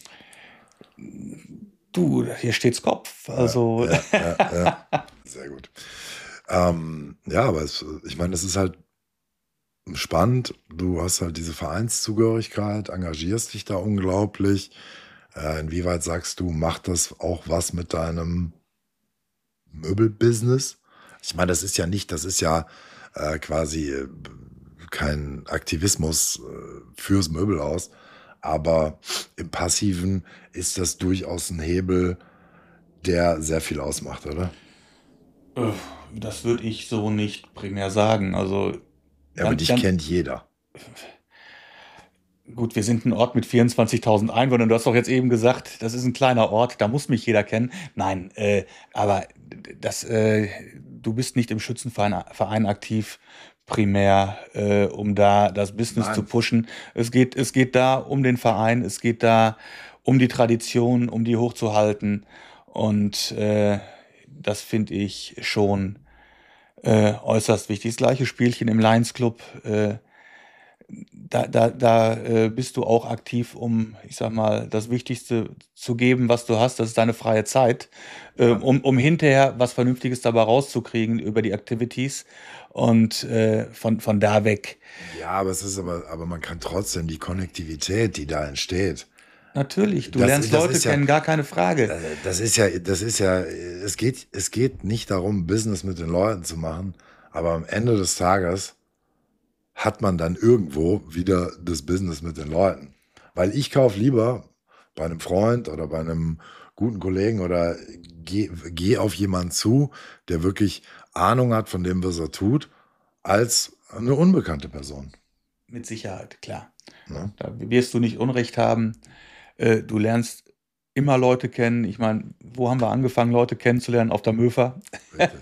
Du, hier steht's Kopf. Also, Ja, ja, ja. Sehr gut. Ähm, ja, aber es, ich meine, es ist halt spannend. Du hast halt diese Vereinszugehörigkeit, engagierst dich da unglaublich. Äh, inwieweit sagst du, macht das auch was mit deinem Möbelbusiness? Ich meine, das ist ja nicht, das ist ja äh, quasi äh, kein Aktivismus äh, fürs Möbelhaus, aber im Passiven ist das durchaus ein Hebel, der sehr viel ausmacht, oder? äh, das würde ich so nicht primär sagen. Also, Ja, aber Ganz- dich ganz- kennt jeder. Gut, wir sind ein Ort mit vierundzwanzigtausend Einwohnern. Du hast doch jetzt eben gesagt, das ist ein kleiner Ort, da muss mich jeder kennen. Nein, äh, aber das, äh, du bist nicht im Schützenverein Verein aktiv, primär, äh, um da das Business Nein. zu pushen. Es geht, es geht da um den Verein, es geht da um die Tradition, um die hochzuhalten. Und äh, das finde ich schon äh, äußerst wichtig. Das gleiche Spielchen im Lions Club. Äh, Da, da, da äh, bist du auch aktiv, um, ich sag mal, das Wichtigste zu geben, was du hast. Das ist deine freie Zeit, äh, um, um hinterher was Vernünftiges dabei rauszukriegen über die Activities. Und äh, von, von da weg. Ja, aber es ist aber, aber man kann trotzdem die Konnektivität, die da entsteht. Natürlich, du Das- lernst das Leute ist ja- kennen, gar keine Frage. äh, Das ist ja, das ist ja, es geht, es geht nicht darum, Business mit den Leuten zu machen, aber am Ende des Tages hat man dann irgendwo wieder das Business mit den Leuten. Weil ich kaufe lieber bei einem Freund oder bei einem guten Kollegen oder gehe geh auf jemanden zu, der wirklich Ahnung hat von dem, was er tut, als eine unbekannte Person. Mit Sicherheit, klar. Ne? Da wirst du nicht Unrecht haben. Äh, du lernst immer Leute kennen. Ich meine, wo haben wir angefangen, Leute kennenzulernen? Auf der Möfer. Richtig.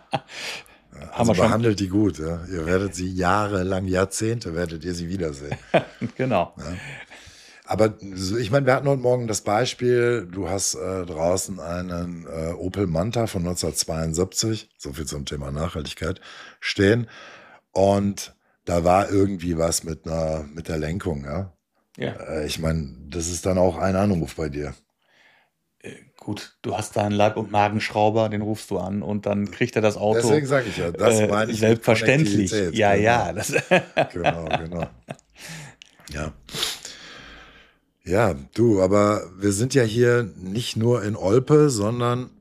Ja, also wir schon- behandelt die gut. Ja. Ihr werdet sie jahrelang, Jahrzehnte, werdet ihr sie wiedersehen. Genau. Aber so, ich meine, wir hatten heute Morgen das Beispiel, du hast äh, draußen einen äh, Opel Manta von neunzehnhundertzweiundsiebzig, so viel zum Thema Nachhaltigkeit, stehen. Und da war irgendwie was mit einer, mit der Lenkung, ja. Ja. Äh, ich meine, das ist dann auch ein Anruf bei dir. Gut, du hast da einen Leib- und Magenschrauber, den rufst du an und dann kriegt er das Auto. Deswegen sage ich ja, das äh, meine ich mit selbstverständlich. Konnektivität, Ja, genau. ja. Das, Genau, genau. Ja. Ja, du, aber wir sind ja hier nicht nur in Olpe, sondern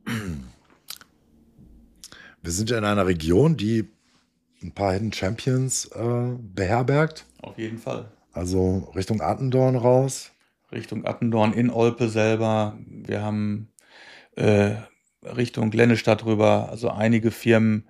wir sind ja in einer Region, die ein paar Hidden Champions äh, beherbergt. auf jeden Fall. Also Richtung Attendorn raus. Richtung Attendorn, in Olpe selber. Wir haben äh, Richtung Glennestadt rüber, also einige Firmen,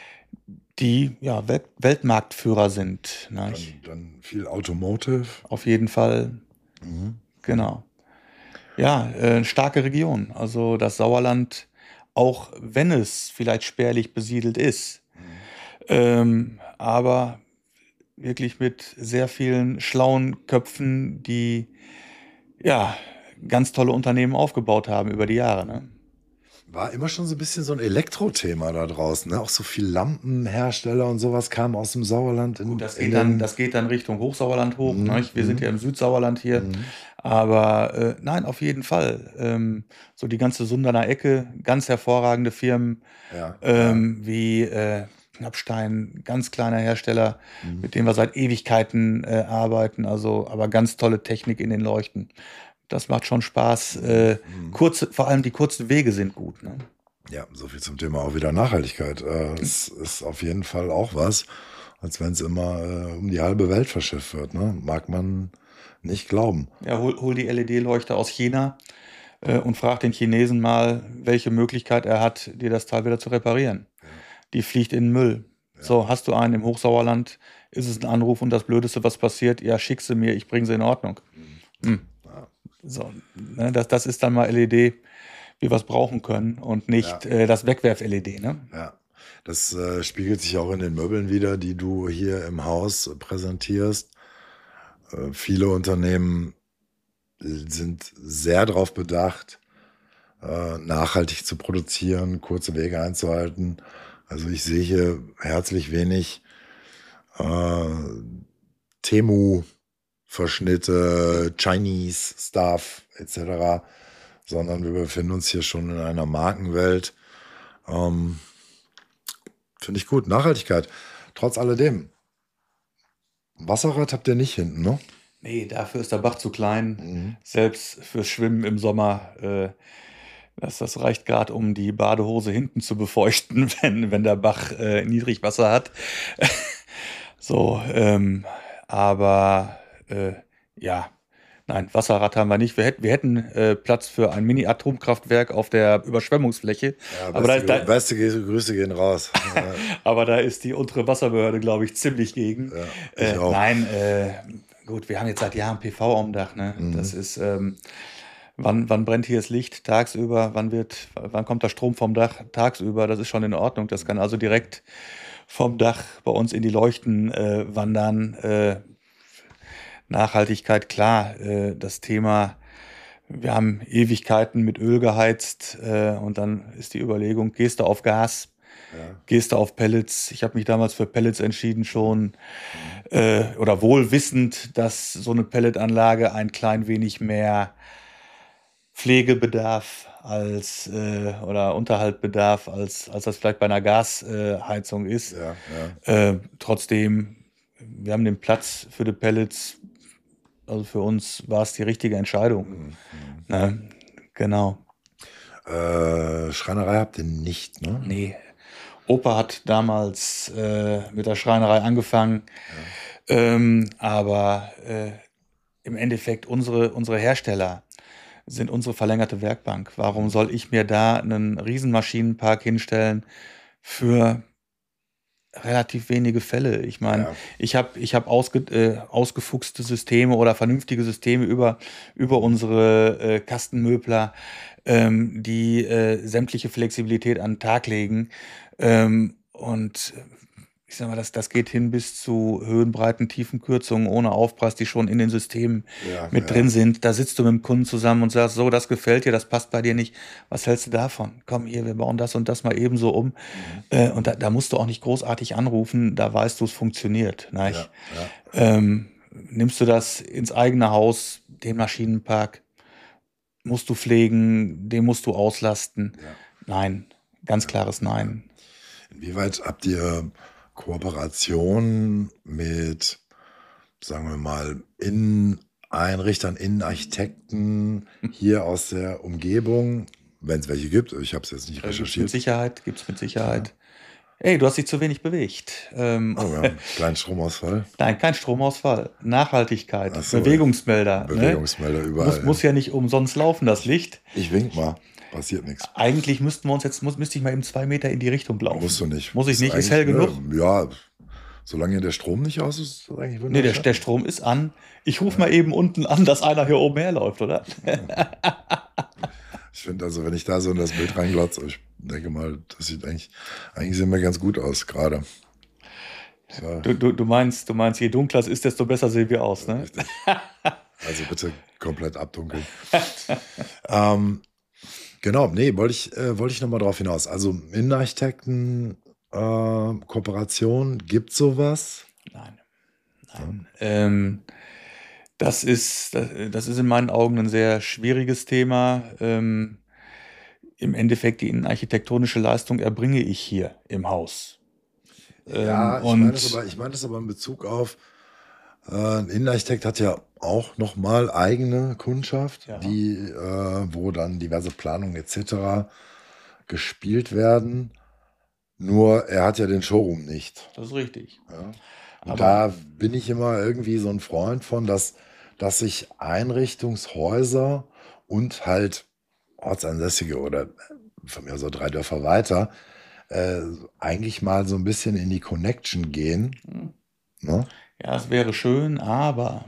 die ja Welt Weltmarktführer sind. Dann, Nicht? dann viel Automotive. Auf jeden Fall. Mhm. Genau. Ja, äh, starke Region. Also das Sauerland, auch wenn es vielleicht spärlich besiedelt ist, ähm, aber wirklich mit sehr vielen schlauen Köpfen, die ja ganz tolle Unternehmen aufgebaut haben über die Jahre. Ne? War immer schon so ein bisschen so ein Elektrothema da draußen. Ne? Auch so viel Lampenhersteller und sowas kamen aus dem Sauerland. In, Gut, das in geht, dann, den- das geht dann Richtung Hochsauerland hoch. Mhm, Ne? Wir sind mhm. ja im Südsauerland hier. Mhm. Aber äh, nein, auf jeden Fall. Ähm, so die ganze Sunderner Ecke, ganz hervorragende Firmen. Ja, ähm, wie äh, Knappstein, ganz kleiner Hersteller, Mhm. mit dem wir seit Ewigkeiten äh, arbeiten, also aber ganz tolle Technik in den Leuchten. Das macht schon Spaß. Äh, Mhm. kurze, vor allem die kurzen Wege sind gut. Ne? Ja, so viel zum Thema auch wieder Nachhaltigkeit. Äh, es ist auf jeden Fall auch was, als wenn es immer äh, um die halbe Welt verschifft wird. Ne? Mag man nicht glauben. Ja, hol, hol die L E D-Leuchte aus China äh, und frag den Chinesen mal, welche Möglichkeit er hat, dir das Teil wieder zu reparieren. Die fliegt in den Müll. So, hast du einen im Hochsauerland, ist es ein Anruf und das Blödeste, was passiert, ja, schick sie mir, ich bringe sie in Ordnung. Hm. So, ne, das, das ist dann mal L E D, wie wir es brauchen können und nicht Ja. äh, das Wegwerf-L E D. Ne? Ja, das äh, spiegelt sich auch in den Möbeln wieder, die du hier im Haus äh, präsentierst. Äh, viele Unternehmen sind sehr darauf bedacht, äh, nachhaltig zu produzieren, kurze Wege einzuhalten. Also ich sehe hier herzlich wenig äh, Temu-Verschnitte, Chinese-Stuff et cetera, sondern wir befinden uns hier schon in einer Markenwelt. Ähm, Finde ich gut. Nachhaltigkeit. Trotz alledem. Wasserrad habt ihr nicht hinten, ne? Nee, dafür ist der Bach zu klein. Mhm. Selbst fürs Schwimmen im Sommer, äh, das, das reicht gerade, um die Badehose hinten zu befeuchten, wenn, wenn der Bach äh, Niedrigwasser hat. So, ähm, aber äh, ja, nein, Wasserrad haben wir nicht. Wir, hätt, wir hätten äh, Platz für ein Mini-Atomkraftwerk auf der Überschwemmungsfläche. Ja, aber, da, beste, da, Grü- beste Grü- Grüße gehen raus. Ja, aber da ist die untere Wasserbehörde, glaube ich, ziemlich gegen. ja, ich Äh, auch. nein, äh, gut, wir haben jetzt seit Jahren P V am Dach, ne? Mhm. Das ist, ähm, wann, wann brennt hier das Licht? Tagsüber, wann wird, wann kommt der Strom vom Dach? Tagsüber, das ist schon in Ordnung. Das kann also direkt vom Dach bei uns in die Leuchten äh, wandern. Äh, Nachhaltigkeit, klar, äh, das Thema, wir haben Ewigkeiten mit Öl geheizt äh, und dann ist die Überlegung, gehst du auf Gas, Ja. gehst du auf Pellets? Ich habe mich damals für Pellets entschieden schon, äh, oder wohl wissend, dass so eine Pelletanlage ein klein wenig mehr Pflegebedarf als äh, oder Unterhaltbedarf als, als das vielleicht bei einer Gasheizung ist. Ja, ja. Äh, trotzdem, wir haben den Platz für die Pellets, also für uns war es die richtige Entscheidung. Mhm. Ne? Genau. Äh, Schreinerei habt ihr nicht, ne? Nee. Opa hat damals äh, mit der Schreinerei angefangen, ähm, aber äh, im Endeffekt unsere, unsere Hersteller sind unsere verlängerte Werkbank. Warum soll ich mir da einen Riesenmaschinenpark hinstellen für relativ wenige Fälle? Ich meine, Ja. ich habe ich hab ausge, äh, ausgefuchste Systeme oder vernünftige Systeme über, über unsere äh, Kastenmöbler, ähm, die äh, sämtliche Flexibilität an den Tag legen. Ähm, und ich sag mal, das, das geht hin bis zu Höhenbreiten, Tiefenkürzungen ohne Aufpreis, die schon in den Systemen Ja, mit ja. drin sind. Da sitzt du mit dem Kunden zusammen und sagst, so, das gefällt dir, das passt bei dir nicht. Was hältst du davon? Komm hier, wir bauen das und das mal ebenso um. Äh, und da, da musst du auch nicht großartig anrufen, da weißt du, es funktioniert. Ja, Nicht? ja. Ähm, nimmst du das ins eigene Haus, den Maschinenpark, musst du pflegen, den musst du auslasten? Ja. Nein, ganz klares Nein. Inwieweit habt ihr Kooperation mit, sagen wir mal, Inneneinrichtern, Innenarchitekten hier aus der Umgebung, wenn es welche gibt? Ich habe es jetzt nicht Gibt's mit recherchiert. Sicherheit, gibt's mit Sicherheit. Ey, du hast dich zu wenig bewegt. Ähm, Oh ja, kleinen Stromausfall. Nein, kein Stromausfall. Nachhaltigkeit, Ach so, Bewegungsmelder. Bewegungsmelder Ne? überall. Muss, muss ja nicht umsonst laufen, das Licht. Ich wink mal, passiert nichts. Eigentlich müssten wir uns jetzt, muss, müsste ich mal eben zwei Meter in die Richtung laufen. Musst du nicht. Muss ich nicht, ist eigentlich, hell genug. Ne, ja, solange der Strom nicht aus ist, ist das eigentlich Nee, der, wunderschön. der Strom ist an. Ich rufe mal eben unten an, dass einer hier oben herläuft, oder? Ich finde also, wenn ich da so in das Bild reinglotze, ich denke mal, das sieht eigentlich, eigentlich sehen wir ganz gut aus gerade. So, Du, du, du meinst, du meinst, je dunkler es ist, desto besser sehen wir aus, ne? richtig. Also bitte komplett abdunkeln. ähm, genau, nee, wollte ich, äh, wollte ich nochmal drauf hinaus. Also Innenarchitekten, äh, Kooperation, gibt sowas? Nein. Nein. Ähm, das ist, das, das ist in meinen Augen ein sehr schwieriges Thema. Ähm, im Endeffekt die innenarchitektonische Leistung erbringe ich hier im Haus. Ja, Ähm, ich meine und das aber, ich meine das aber in Bezug auf, äh, ein Innenarchitekt hat ja auch nochmal eigene Kundschaft, Ja. die, äh, wo dann diverse Planungen et cetera gespielt werden. Nur er hat ja den Showroom nicht. das ist richtig. Ja. Und Aber- da bin ich immer irgendwie so ein Freund von, dass, dass sich Einrichtungshäuser und halt Ortsansässige oder von mir so drei Dörfer weiter äh, eigentlich mal so ein bisschen in die Connection gehen. Hm. Ne? Ja, es wäre schön, aber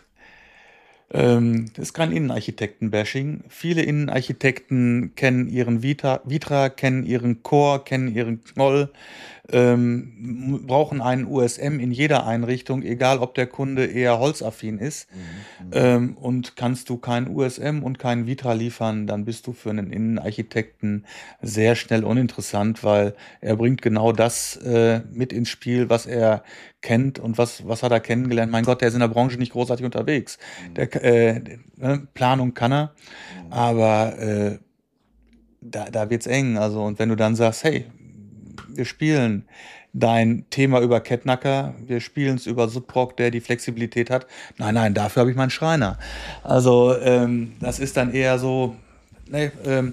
ähm, das ist kein Innenarchitekten-Bashing. Viele Innenarchitekten kennen ihren Vita, Vitra, kennen ihren Core, kennen ihren Knoll, ähm, m- brauchen einen U S M in jeder Einrichtung, egal ob der Kunde eher holzaffin ist. Ähm, und kannst du kein U S M und kein Vitra liefern, dann bist du für einen Innenarchitekten sehr schnell uninteressant, weil er bringt genau das äh, mit ins Spiel, was er kennt und was, was hat er kennengelernt. Mein Gott, der ist in der Branche nicht großartig unterwegs. Der, äh, ne, Planung kann er, aber äh, da, da wird's eng. Also, und wenn du dann sagst, hey, wir spielen dein Thema über Kettnacker, wir spielen es über Sudbrock, der die Flexibilität hat. Nein, nein, dafür habe ich meinen Schreiner. Also, ähm, das ist dann eher so, ne, ähm,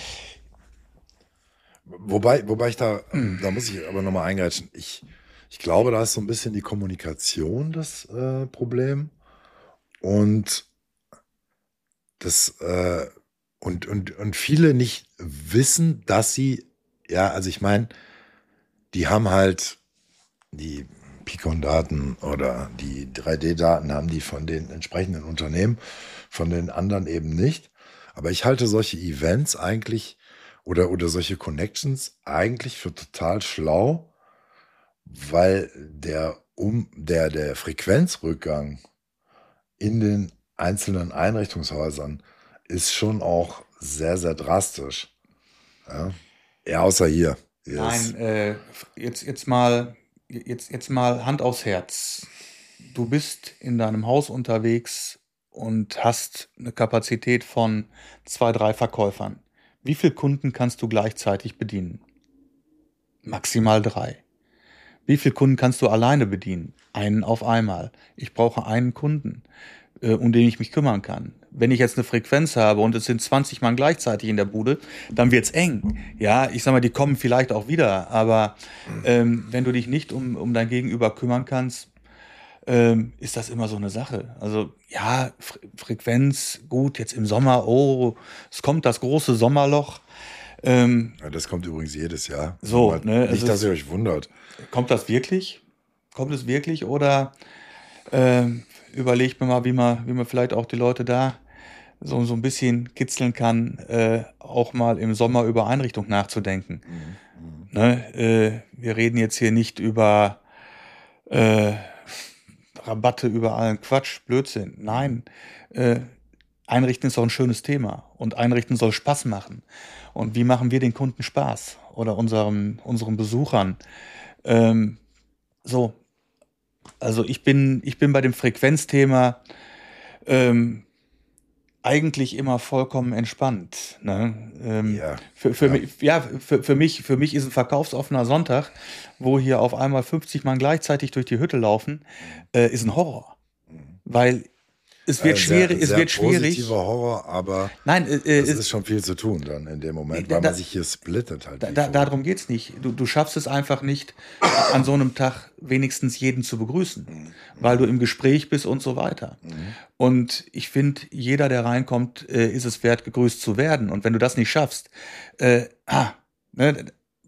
Wobei, wobei ich da, da muss ich aber nochmal eingreifen. Ich, ich glaube, da ist so ein bisschen die Kommunikation das äh, Problem. Und das, äh, und, und, und viele nicht wissen, dass sie, ja, also ich meine, die haben halt die Picon-Daten oder die drei D-Daten haben die von den entsprechenden Unternehmen, von den anderen eben nicht. Aber ich halte solche Events eigentlich oder, oder solche Connections eigentlich für total schlau, weil der, um, der, der Frequenzrückgang in den einzelnen Einrichtungshäusern ist schon auch sehr, sehr drastisch. Ja, ja außer hier. Hier Nein, ist, äh, jetzt, jetzt mal, jetzt, jetzt mal Hand aufs Herz. Du bist in deinem Haus unterwegs und hast eine Kapazität von zwei, drei Verkäufern. Wie viele Kunden kannst du gleichzeitig bedienen? Maximal drei. Wie viele Kunden kannst du alleine bedienen? Einen auf einmal. Ich brauche einen Kunden, äh, um den ich mich kümmern kann. Wenn ich jetzt eine Frequenz habe und es sind zwanzig Mann gleichzeitig in der Bude, dann wird's eng. Ja, ich sag mal, die kommen vielleicht auch wieder, aber ähm, wenn du dich nicht um, um dein Gegenüber kümmern kannst, ähm, ist das immer so eine Sache. Also ja, Fre Frequenz, gut, jetzt im Sommer, oh, es kommt das große Sommerloch. Ähm, ja, das kommt übrigens jedes Jahr. so, Mal, ne, nicht, also dass es, ihr euch wundert. kommt das wirklich? Kommt es wirklich? Oder ähm, überlegt man mal, wie man, wie man vielleicht auch die Leute da so, so ein bisschen kitzeln kann, äh, auch mal im Sommer über Einrichtung nachzudenken. Mhm. Ne? Äh, wir reden jetzt hier nicht über äh, Rabatte über allen Quatsch, Blödsinn. Nein, äh, Einrichten ist doch ein schönes Thema und Einrichten soll Spaß machen. Und wie machen wir den Kunden Spaß oder unserem, unseren Besuchern? Ähm, so, also ich bin, ich bin bei dem Frequenzthema ähm, eigentlich immer vollkommen entspannt. Ne? Ähm, Ja, für, für, ja. mich, ja, für, für, mich, für mich ist ein verkaufsoffener Sonntag, wo hier auf einmal fünfzig Mann gleichzeitig durch die Hütte laufen, äh, ist ein Horror. Weil es wird Äh, sehr, schwierig, es sehr wird positiver schwierig. Horror, aber Nein, äh, äh, es ist es, schon viel zu tun dann in dem Moment, da, weil man da, sich hier splittet halt da, wie da, verrückt. darum geht's nicht. Du, du schaffst es einfach nicht, an so einem Tag wenigstens jeden zu begrüßen, weil du im Gespräch bist und so weiter. Und ich finde, jeder, der reinkommt, äh, ist es wert, gegrüßt zu werden. Und wenn du das nicht schaffst, äh, ah, ne,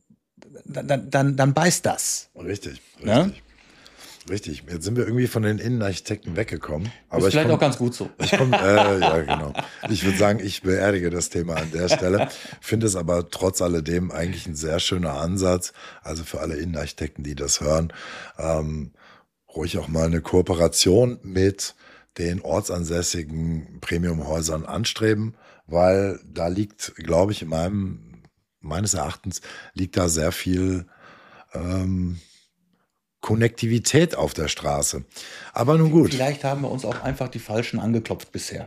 dann, dann, dann beißt das. Richtig, Ne? richtig. Richtig, jetzt sind wir irgendwie von den Innenarchitekten weggekommen. Aber Ist ich vielleicht komm, auch ganz gut so. ich komme, äh, ja genau. Ich würde sagen, ich beerdige das Thema an der Stelle. Finde es aber trotz alledem eigentlich ein sehr schöner Ansatz. Also für alle Innenarchitekten, die das hören, ähm, ruhig auch mal eine Kooperation mit den ortsansässigen Premiumhäusern anstreben, weil da liegt, glaube ich, in meinem, meines Erachtens liegt da sehr viel ähm, Konnektivität auf der Straße. Aber nun gut. Vielleicht haben wir uns auch einfach die Falschen angeklopft bisher.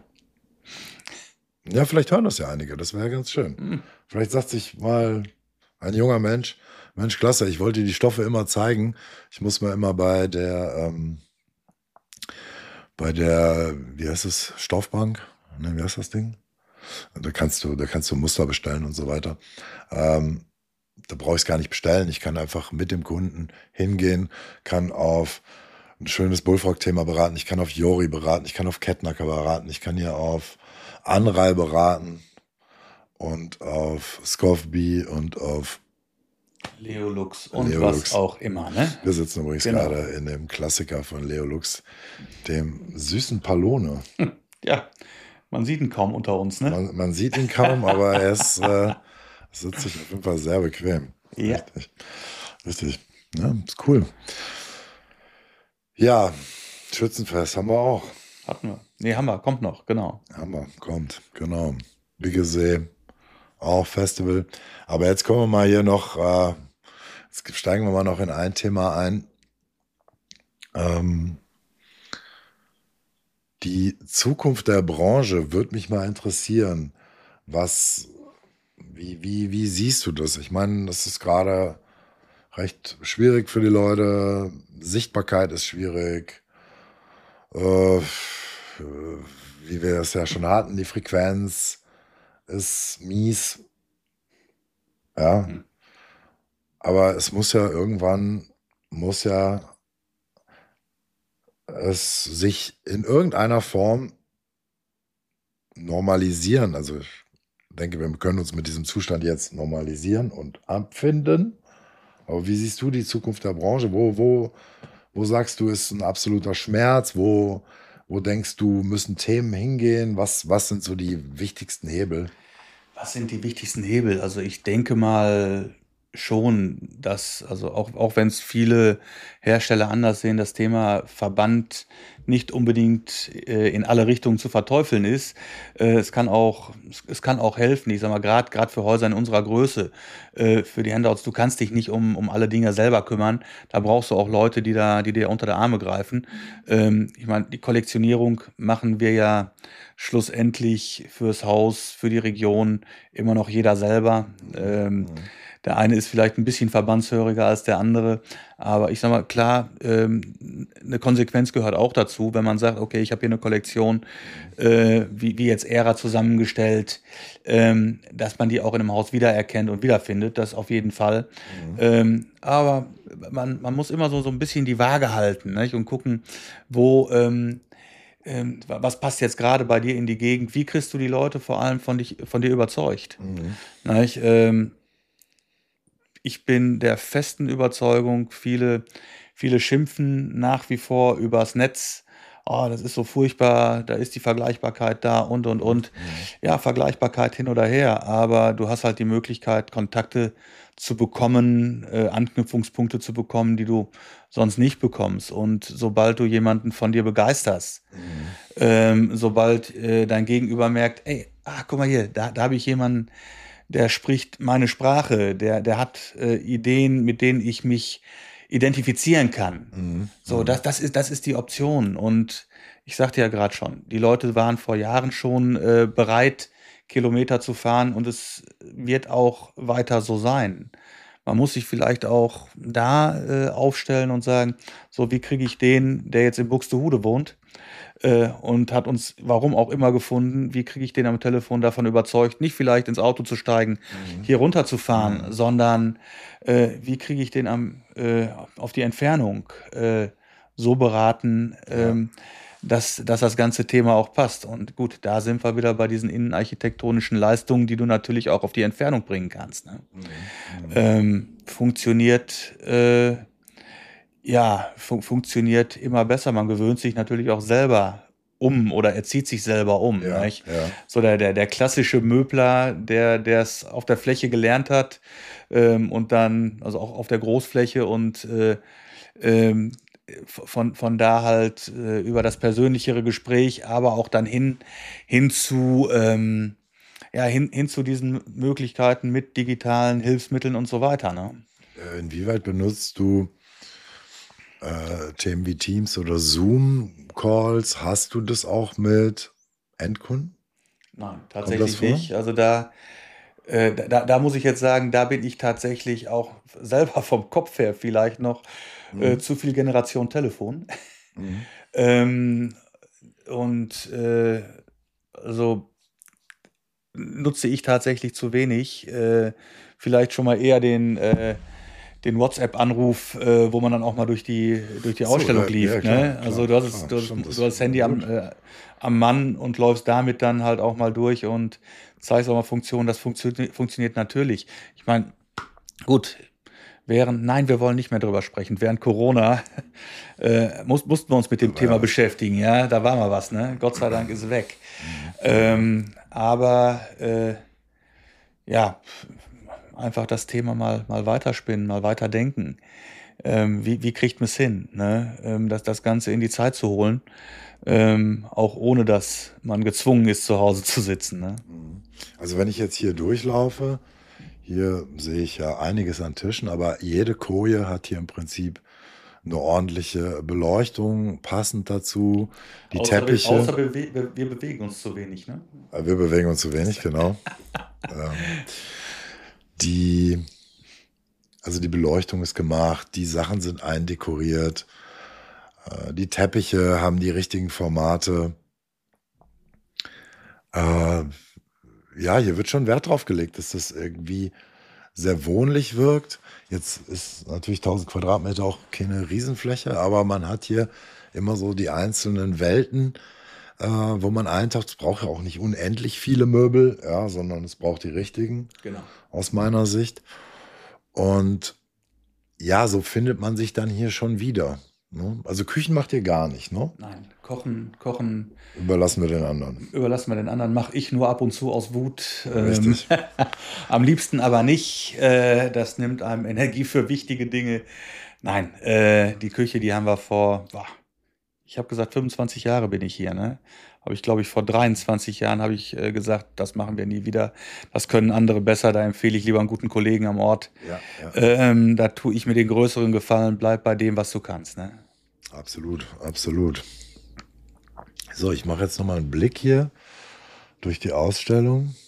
Ja, vielleicht hören das ja einige. Das wäre ganz schön. Hm. Vielleicht sagt sich mal ein junger Mensch, Mensch, klasse, ich wollte die Stoffe immer zeigen. Ich muss mir immer bei der, ähm, bei der, wie heißt es, Stoffbank? Ne, wie heißt das Ding? Da kannst du, da kannst du Muster bestellen und so weiter. Ähm, Da brauche ich es gar nicht bestellen. Ich kann einfach mit dem Kunden hingehen, kann auf ein schönes Bullfrog-Thema beraten, ich kann auf Jori beraten, ich kann auf Kettnacker beraten, ich kann hier auf Anrei beraten und auf Scofby und auf Leolux und Leolux. was auch immer, ne? Wir sitzen übrigens Genau. gerade in dem Klassiker von Leolux, dem süßen Pallone. Ja, man sieht ihn kaum unter uns, ne? Man, man sieht ihn kaum, aber er ist, äh, sitzt sich auf jeden Fall sehr bequem. Ja. Richtig. Richtig. Ja, ist cool. Ja, Schützenfest haben wir auch. Hatten wir. Nee, haben wir, kommt noch, genau. Haben wir, kommt, genau. Biggesee, auch Festival. Aber jetzt kommen wir mal hier noch, äh, jetzt steigen wir mal noch in ein Thema ein. Ähm, die Zukunft der Branche würde mich mal interessieren. Was, wie, wie, wie siehst du das? Ich meine, das ist gerade recht schwierig für die Leute. Sichtbarkeit ist schwierig. Äh, wie wir es ja schon hatten, die Frequenz ist mies. Ja. Hm. Aber es muss ja irgendwann, muss ja es sich in irgendeiner Form normalisieren. Also ich denke, wir können uns mit diesem Zustand jetzt normalisieren und abfinden. Aber wie siehst du die Zukunft der Branche? Wo, wo, wo sagst du, ist ein absoluter Schmerz? Wo, wo denkst du, müssen Themen hingehen? Was, was sind so die wichtigsten Hebel? Was sind die wichtigsten Hebel? Also ich denke mal schon, dass, also auch, auch wenn es viele Hersteller anders sehen, das Thema Verband nicht unbedingt äh, in alle Richtungen zu verteufeln ist. Äh, es kann auch, es, es kann auch helfen. Ich sag mal, gerade gerade für Häuser in unserer Größe, äh, für die Handouts, du kannst dich nicht um, um alle Dinge selber kümmern. Da brauchst du auch Leute, die da, die dir unter die Arme greifen. Ähm, ich meine, die Kollektionierung machen wir ja schlussendlich fürs Haus, für die Region immer noch jeder selber. Ähm, der eine ist vielleicht ein bisschen verbandshöriger als der andere, aber ich sag mal, klar, ähm, eine Konsequenz gehört auch dazu, wenn man sagt, okay, ich habe hier eine Kollektion, äh, wie, wie jetzt Ära zusammengestellt, ähm, dass man die auch in einem Haus wiedererkennt und wiederfindet, das auf jeden Fall. Mhm. Ähm, aber man, man muss immer so, so ein bisschen die Waage halten, nicht? Und gucken, wo... Ähm, Ähm, was passt jetzt gerade bei dir in die Gegend? Wie kriegst du die Leute vor allem von, dich, von dir überzeugt? Mhm. Na, ich, ähm, ich bin der festen Überzeugung, viele, viele schimpfen nach wie vor übers Netz. Oh, das ist so furchtbar, da ist die Vergleichbarkeit da und, und, und. Mhm. Ja, Vergleichbarkeit hin oder her, aber du hast halt die Möglichkeit, Kontakte zu bekommen, äh, Anknüpfungspunkte zu bekommen, die du sonst nicht bekommst. Und sobald du jemanden von dir begeisterst, mhm. ähm, sobald äh, dein Gegenüber merkt, ey, ah, guck mal hier, da, da habe ich jemanden, der spricht meine Sprache, der, der hat äh, Ideen, mit denen ich mich identifizieren kann. Mhm. So, das, das ist, das ist die Option. Und ich sagte ja gerade schon, die Leute waren vor Jahren schon äh, bereit, Kilometer zu fahren, und es wird auch weiter so sein. Man muss sich vielleicht auch da äh, aufstellen und sagen, so, wie kriege ich den, der jetzt in Buxtehude wohnt äh, und hat uns, warum auch immer, gefunden, wie kriege ich den am Telefon davon überzeugt, nicht vielleicht ins Auto zu steigen, mhm. hier runterzufahren, mhm. sondern äh, wie kriege ich den am, äh, auf die Entfernung äh, so beraten, ja. ähm, dass, dass das ganze Thema auch passt. Und gut, da sind wir wieder bei diesen innenarchitektonischen Leistungen, die du natürlich auch auf die Entfernung bringen kannst. Ne? Mhm. Ähm, funktioniert, äh, ja, fun- funktioniert immer besser. Man gewöhnt sich natürlich auch selber um oder er zieht sich selber um. Ja, nicht? ja. So der, der, der klassische Möbler, der der es auf der Fläche gelernt hat ähm, und dann, also auch auf der Großfläche und äh, ähm, von, von da halt äh, über das persönlichere Gespräch, aber auch dann hin, hin zu, ähm, ja, hin, hin zu diesen Möglichkeiten mit digitalen Hilfsmitteln und so weiter. Ne? Inwieweit benutzt du äh, Themen wie Teams oder Zoom-Calls? Hast du das auch mit Endkunden? Nein, tatsächlich nicht. Also da, äh, da, da muss ich jetzt sagen, da bin ich tatsächlich auch selber vom Kopf her vielleicht noch mhm. äh, zu viel Generation Telefon. Mhm. ähm, und äh, also nutze ich tatsächlich zu wenig. Äh, vielleicht schon mal eher den, äh, den WhatsApp-Anruf, äh, wo man dann auch mal durch die, durch die so, Ausstellung ja, lief. Ja, klar, ne? Klar, also du hast, klar, du, stimmt, du hast das Handy am, äh, am Mann und läufst damit dann halt auch mal durch und zeigst auch mal Funktionen. Das funktio- funktioniert natürlich. Ich meine, gut, während, nein, wir wollen nicht mehr drüber sprechen. Während Corona äh, muss, mussten wir uns mit dem ja, Thema ja. beschäftigen. Ja, da war mal was. Ne? Gott sei Dank ist es weg. Mhm. Ähm, aber äh, ja, einfach das Thema mal, mal weiterspinnen, mal weiterdenken. Ähm, wie, wie kriegt man es hin, ne? ähm, das, das Ganze in die Zeit zu holen, ähm, auch ohne dass man gezwungen ist, zu Hause zu sitzen. Ne? Also wenn ich jetzt hier durchlaufe, hier sehe ich ja einiges an Tischen, aber jede Koje hat hier im Prinzip eine ordentliche Beleuchtung, passend dazu, die außer Teppiche. Wir, außer bewe- wir bewegen uns zu wenig, ne? Wir bewegen uns zu wenig, genau. ähm, die, also die Beleuchtung ist gemacht, die Sachen sind eindekoriert, äh, die Teppiche haben die richtigen Formate. Äh, ja, hier wird schon Wert drauf gelegt, dass das irgendwie sehr wohnlich wirkt. Jetzt ist natürlich tausend Quadratmeter auch keine Riesenfläche, aber man hat hier immer so die einzelnen Welten, äh, wo man eintaucht. Es braucht ja auch nicht unendlich viele Möbel, ja, sondern es braucht die richtigen, genau. Aus meiner Sicht. Und ja, so findet man sich dann hier schon wieder. Ne? Also Küchen macht ihr gar nicht, ne? Nein, kochen, kochen Überlassen wir den anderen. überlassen wir den anderen, mache ich nur ab und zu aus Wut. Ähm, Richtig. am liebsten aber nicht. Äh, das nimmt einem Energie für wichtige Dinge. Nein, äh, die Küche, die haben wir vor, boah, ich habe gesagt, fünfundzwanzig Jahre bin ich hier, ne? Aber ich glaube, ich vor dreiundzwanzig Jahren habe ich äh, gesagt, das machen wir nie wieder. Das können andere besser. Da empfehle ich lieber einen guten Kollegen am Ort. Ja, ja. Ähm, da tue ich mir den größeren Gefallen. Bleib bei dem, was du kannst, ne? Absolut, absolut. So, ich mache jetzt nochmal einen Blick hier durch die Ausstellung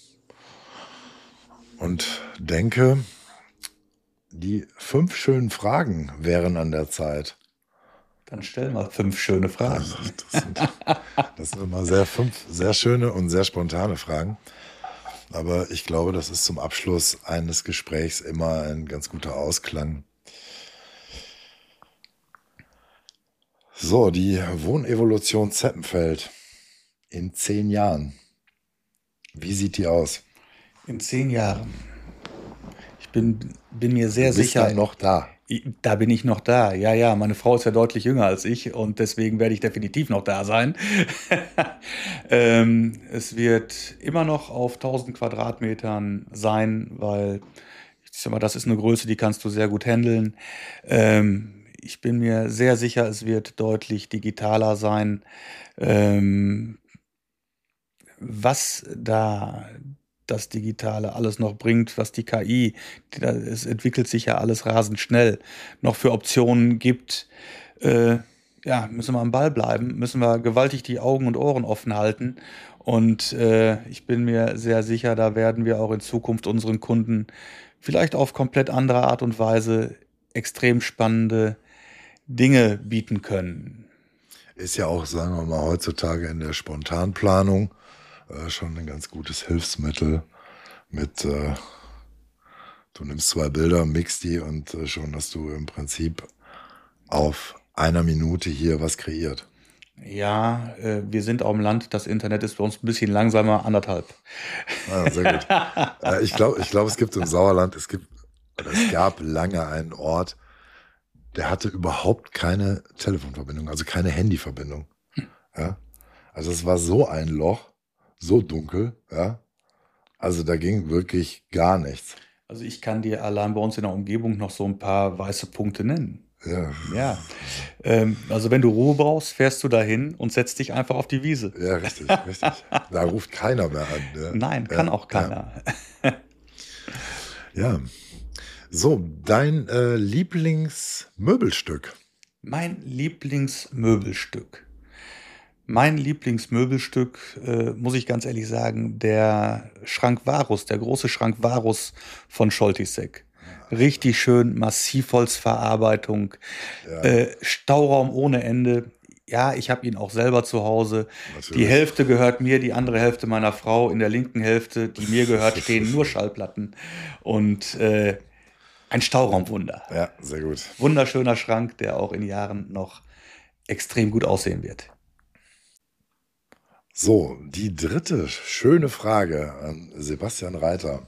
und denke, die fünf schönen Fragen wären an der Zeit. Dann stell mal fünf schöne Fragen. Ach, das sind, das sind immer sehr fünf sehr schöne und sehr spontane Fragen. Aber ich glaube, das ist zum Abschluss eines Gesprächs immer ein ganz guter Ausklang. So, die Wohnevolution Zeppenfeld in zehn Jahren. Wie sieht die aus? In zehn Jahren. Ich bin, bin mir sehr Du bist sicher. dann noch da. Da bin ich noch da. Ja, ja, meine Frau ist ja deutlich jünger als ich und deswegen werde ich definitiv noch da sein. ähm, es wird immer noch auf tausend Quadratmetern sein, weil ich sag mal, das ist eine Größe, die kannst du sehr gut handeln. Ähm, ich bin mir sehr sicher, es wird deutlich digitaler sein. Ähm, was da das Digitale alles noch bringt, was die K I, die da, es entwickelt sich ja alles rasend schnell, noch für Optionen gibt, äh, ja, müssen wir am Ball bleiben, müssen wir gewaltig die Augen und Ohren offen halten. Und äh, ich bin mir sehr sicher, da werden wir auch in Zukunft unseren Kunden vielleicht auf komplett andere Art und Weise extrem spannende Dinge bieten können. Ist ja auch, sagen wir mal, heutzutage in der Spontanplanung äh, schon ein ganz gutes Hilfsmittel mit, äh, du nimmst zwei Bilder, mixt die und äh, schon hast du im Prinzip auf einer Minute hier was kreiert. Ja, äh, wir sind auf dem Land, das Internet ist bei uns ein bisschen langsamer, anderthalb. Ah, sehr gut. äh, ich glaube, ich glaub, es gibt im Sauerland, es gibt, oder es gab lange einen Ort, der hatte überhaupt keine Telefonverbindung, also keine Handyverbindung. Ja? Also es war so ein Loch, so dunkel, ja. Also da ging wirklich gar nichts. Also ich kann dir allein bei uns in der Umgebung noch so ein paar weiße Punkte nennen. Ja, Ja, ähm, also wenn du Ruhe brauchst, fährst du dahin und setzt dich einfach auf die Wiese. ja, richtig, richtig. Da ruft keiner mehr an. Ja. Nein, kann Ja, auch keiner. Ja. So, dein äh, Lieblingsmöbelstück. Mein Lieblingsmöbelstück. Mein Lieblingsmöbelstück, äh, muss ich ganz ehrlich sagen, der Schrank Varus, der große Schrank Varus von Scholtisek. Richtig schön, Massivholzverarbeitung, Ja, äh, Stauraum ohne Ende. Ja, ich habe ihn auch selber zu Hause. Die natürlich. Hälfte gehört mir, die andere Hälfte meiner Frau. In der linken Hälfte, die mir gehört, stehen nur Schallplatten. Und äh, ein Stauraumwunder. Ja, sehr gut. Wunderschöner Schrank, der auch in Jahren noch extrem gut aussehen wird. So, die dritte schöne Frage an Sebastian Reiter.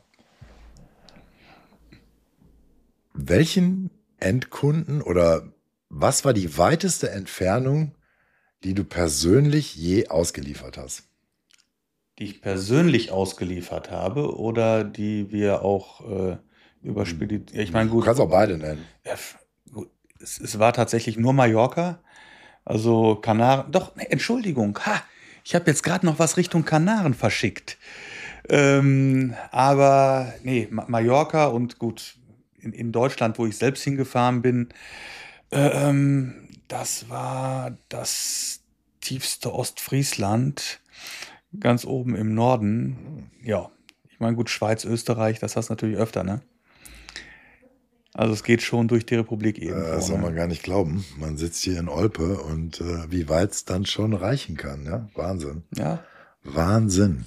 Welchen Endkunden oder was war die weiteste Entfernung, die du persönlich je ausgeliefert hast? Die ich persönlich ausgeliefert habe oder die wir auch äh, über Spedit. Ja, ich meine, Du gut, kannst auch beide nennen. ja, f- gut, es, es war tatsächlich nur Mallorca. Also Kanaren. Doch, nee, Entschuldigung. Ha, ich habe jetzt gerade noch was Richtung Kanaren verschickt. Ähm, aber nee, Ma- Mallorca und gut, in, in Deutschland, wo ich selbst hingefahren bin, ähm, das war das tiefste Ostfriesland, ganz oben im Norden. Ja, ich meine, gut, Schweiz, Österreich, das hast du natürlich öfter, ne? Also es geht schon durch die Republik Äh, irgendwo, soll man ne? gar nicht glauben. Man sitzt hier in Olpe und äh, wie weit es dann schon reichen kann. Ja? Wahnsinn. Ja, Wahnsinn.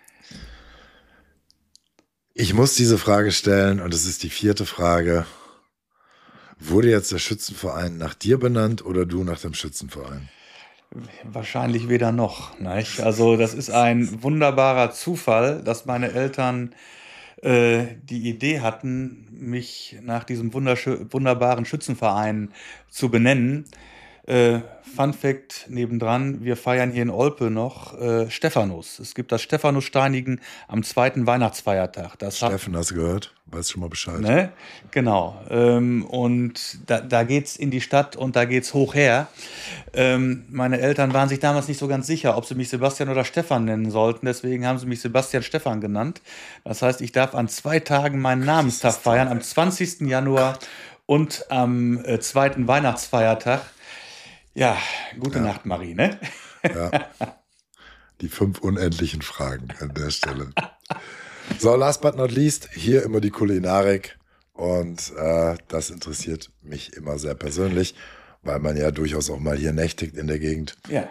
Ich muss diese Frage stellen und es ist die vierte Frage. Wurde jetzt der Schützenverein nach dir benannt oder du nach dem Schützenverein? wahrscheinlich weder noch, nicht? Also das ist ein wunderbarer Zufall, dass meine Eltern äh, die Idee hatten, mich nach diesem wunderschö- wunderbaren Schützenverein zu benennen. Äh, Fun Fact nebendran, wir feiern hier in Olpe noch äh, Stephanus. Es gibt das Stephanus-Steinigen am zweiten Weihnachtsfeiertag. Das hat- Steffen, hast du gehört? Weißt schon mal Bescheid. Ne? Genau. Ähm, und da, da geht's in die Stadt und da geht's hoch her. Ähm, meine Eltern waren sich damals nicht so ganz sicher, ob sie mich Sebastian oder Stefan nennen sollten. Deswegen haben sie mich Sebastian Stefan genannt. Das heißt, ich darf an zwei Tagen meinen Namenstag feiern, am zwanzigsten Januar und am äh, zweiten Weihnachtsfeiertag. Ja, gute Ja. Nacht, Marie, ne? Ja. Die fünf unendlichen Fragen an der Stelle. So, last but not least, hier immer die Kulinarik. Und äh, das interessiert mich immer sehr persönlich, weil man ja durchaus auch mal hier nächtigt in der Gegend. Ja.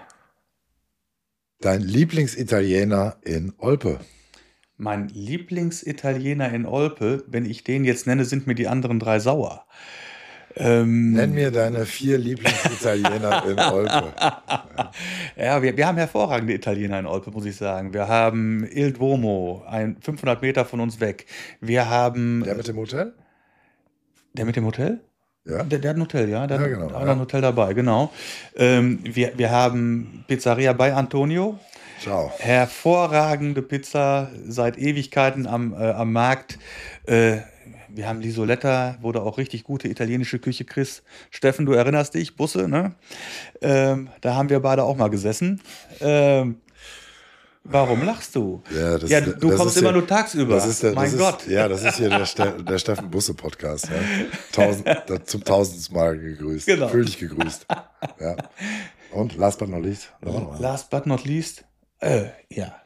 Dein Lieblingsitaliener in Olpe? Mein Lieblingsitaliener in Olpe, wenn ich den jetzt nenne, sind mir die anderen drei sauer. Ähm, Nenn mir deine vier Lieblingsitaliener in Olpe. Ja, wir, wir haben hervorragende Italiener in Olpe, muss ich sagen. Wir haben Il Duomo, ein fünfhundert Meter von uns weg. Wir haben Der mit dem Hotel? der mit dem Hotel? Ja. Der, der hat ein Hotel, ja. Der Ja, hat genau, auch ja. noch ein Hotel dabei, genau. Ähm, wir, wir haben Pizzeria bei Antonio. Ciao. Hervorragende Pizza, seit Ewigkeiten am, äh, am Markt. Äh, wir haben L'Isoletta, wo du auch richtig gute italienische Küche kriegst. Steffen, du erinnerst dich, Busse, ne? Ähm, da haben wir beide auch mal gesessen. Ähm, warum lachst du? Ja, das- ja du, du das kommst ist immer ja- nur tagsüber. Das ist der, mein das Gott. Ist, ja, das ist hier der, Ste der Steffen Busse Podcast. Ja. Tausend, da- zum tausendsten Mal gegrüßt. Genau. Fühl dich gegrüßt. Ja. Und last but not least. Oh, Last but not least, äh, ja.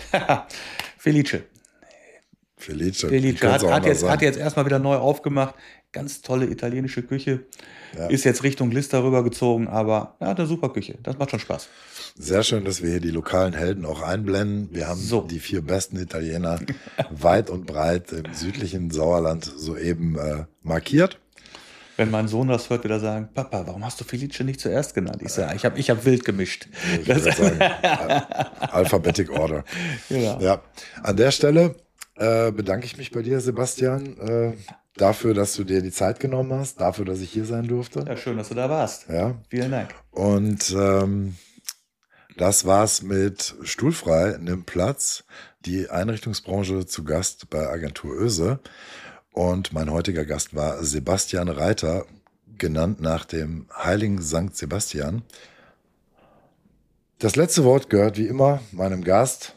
Felice. Felice. Felice Wie hat, kann's auch hat, anders jetzt, sein? hat jetzt erstmal wieder neu aufgemacht. Ganz tolle italienische Küche. Ja. Ist jetzt Richtung Lister rübergezogen, aber er hat eine super Küche. Das macht schon Spaß. Sehr schön, dass wir hier die lokalen Helden auch einblenden. Wir haben So. die vier besten Italiener weit und breit im südlichen Sauerland soeben äh, markiert. Wenn mein Sohn das hört, wird er sagen, Papa, warum hast du Felice nicht zuerst genannt? Ich sage, ich habe ich hab wild gemischt. Ich würde sagen, Al- Alphabetic Order. Genau. Ja, an der Stelle äh, bedanke ich mich bei dir, Sebastian, äh, dafür, dass du dir die Zeit genommen hast, dafür, dass ich hier sein durfte. Ja, schön, dass du da warst. Ja, Vielen Dank. und ähm, das war's mit Stuhlfrei, nimm Platz, die Einrichtungsbranche zu Gast bei Agentur Oese. Und mein heutiger Gast war Sebastian Reiter, genannt nach dem heiligen Sankt Sebastian. Das letzte Wort gehört wie immer meinem Gast.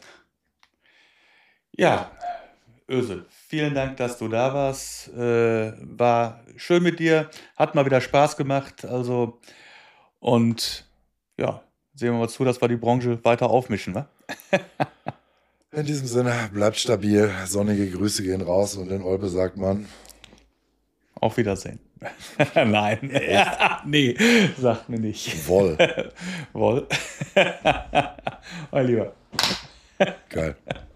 Ja, Öse, vielen Dank, dass du da warst. Äh, war schön mit dir, hat mal wieder Spaß gemacht. Also, und ja, sehen wir mal zu, dass wir die Branche weiter aufmischen, wa? In diesem Sinne, bleibt stabil, sonnige Grüße gehen raus und in Olpe sagt man, Auf Wiedersehen. Nein. Nee, sagt mir nicht. Woll. Woll. Mein Lieber. Geil.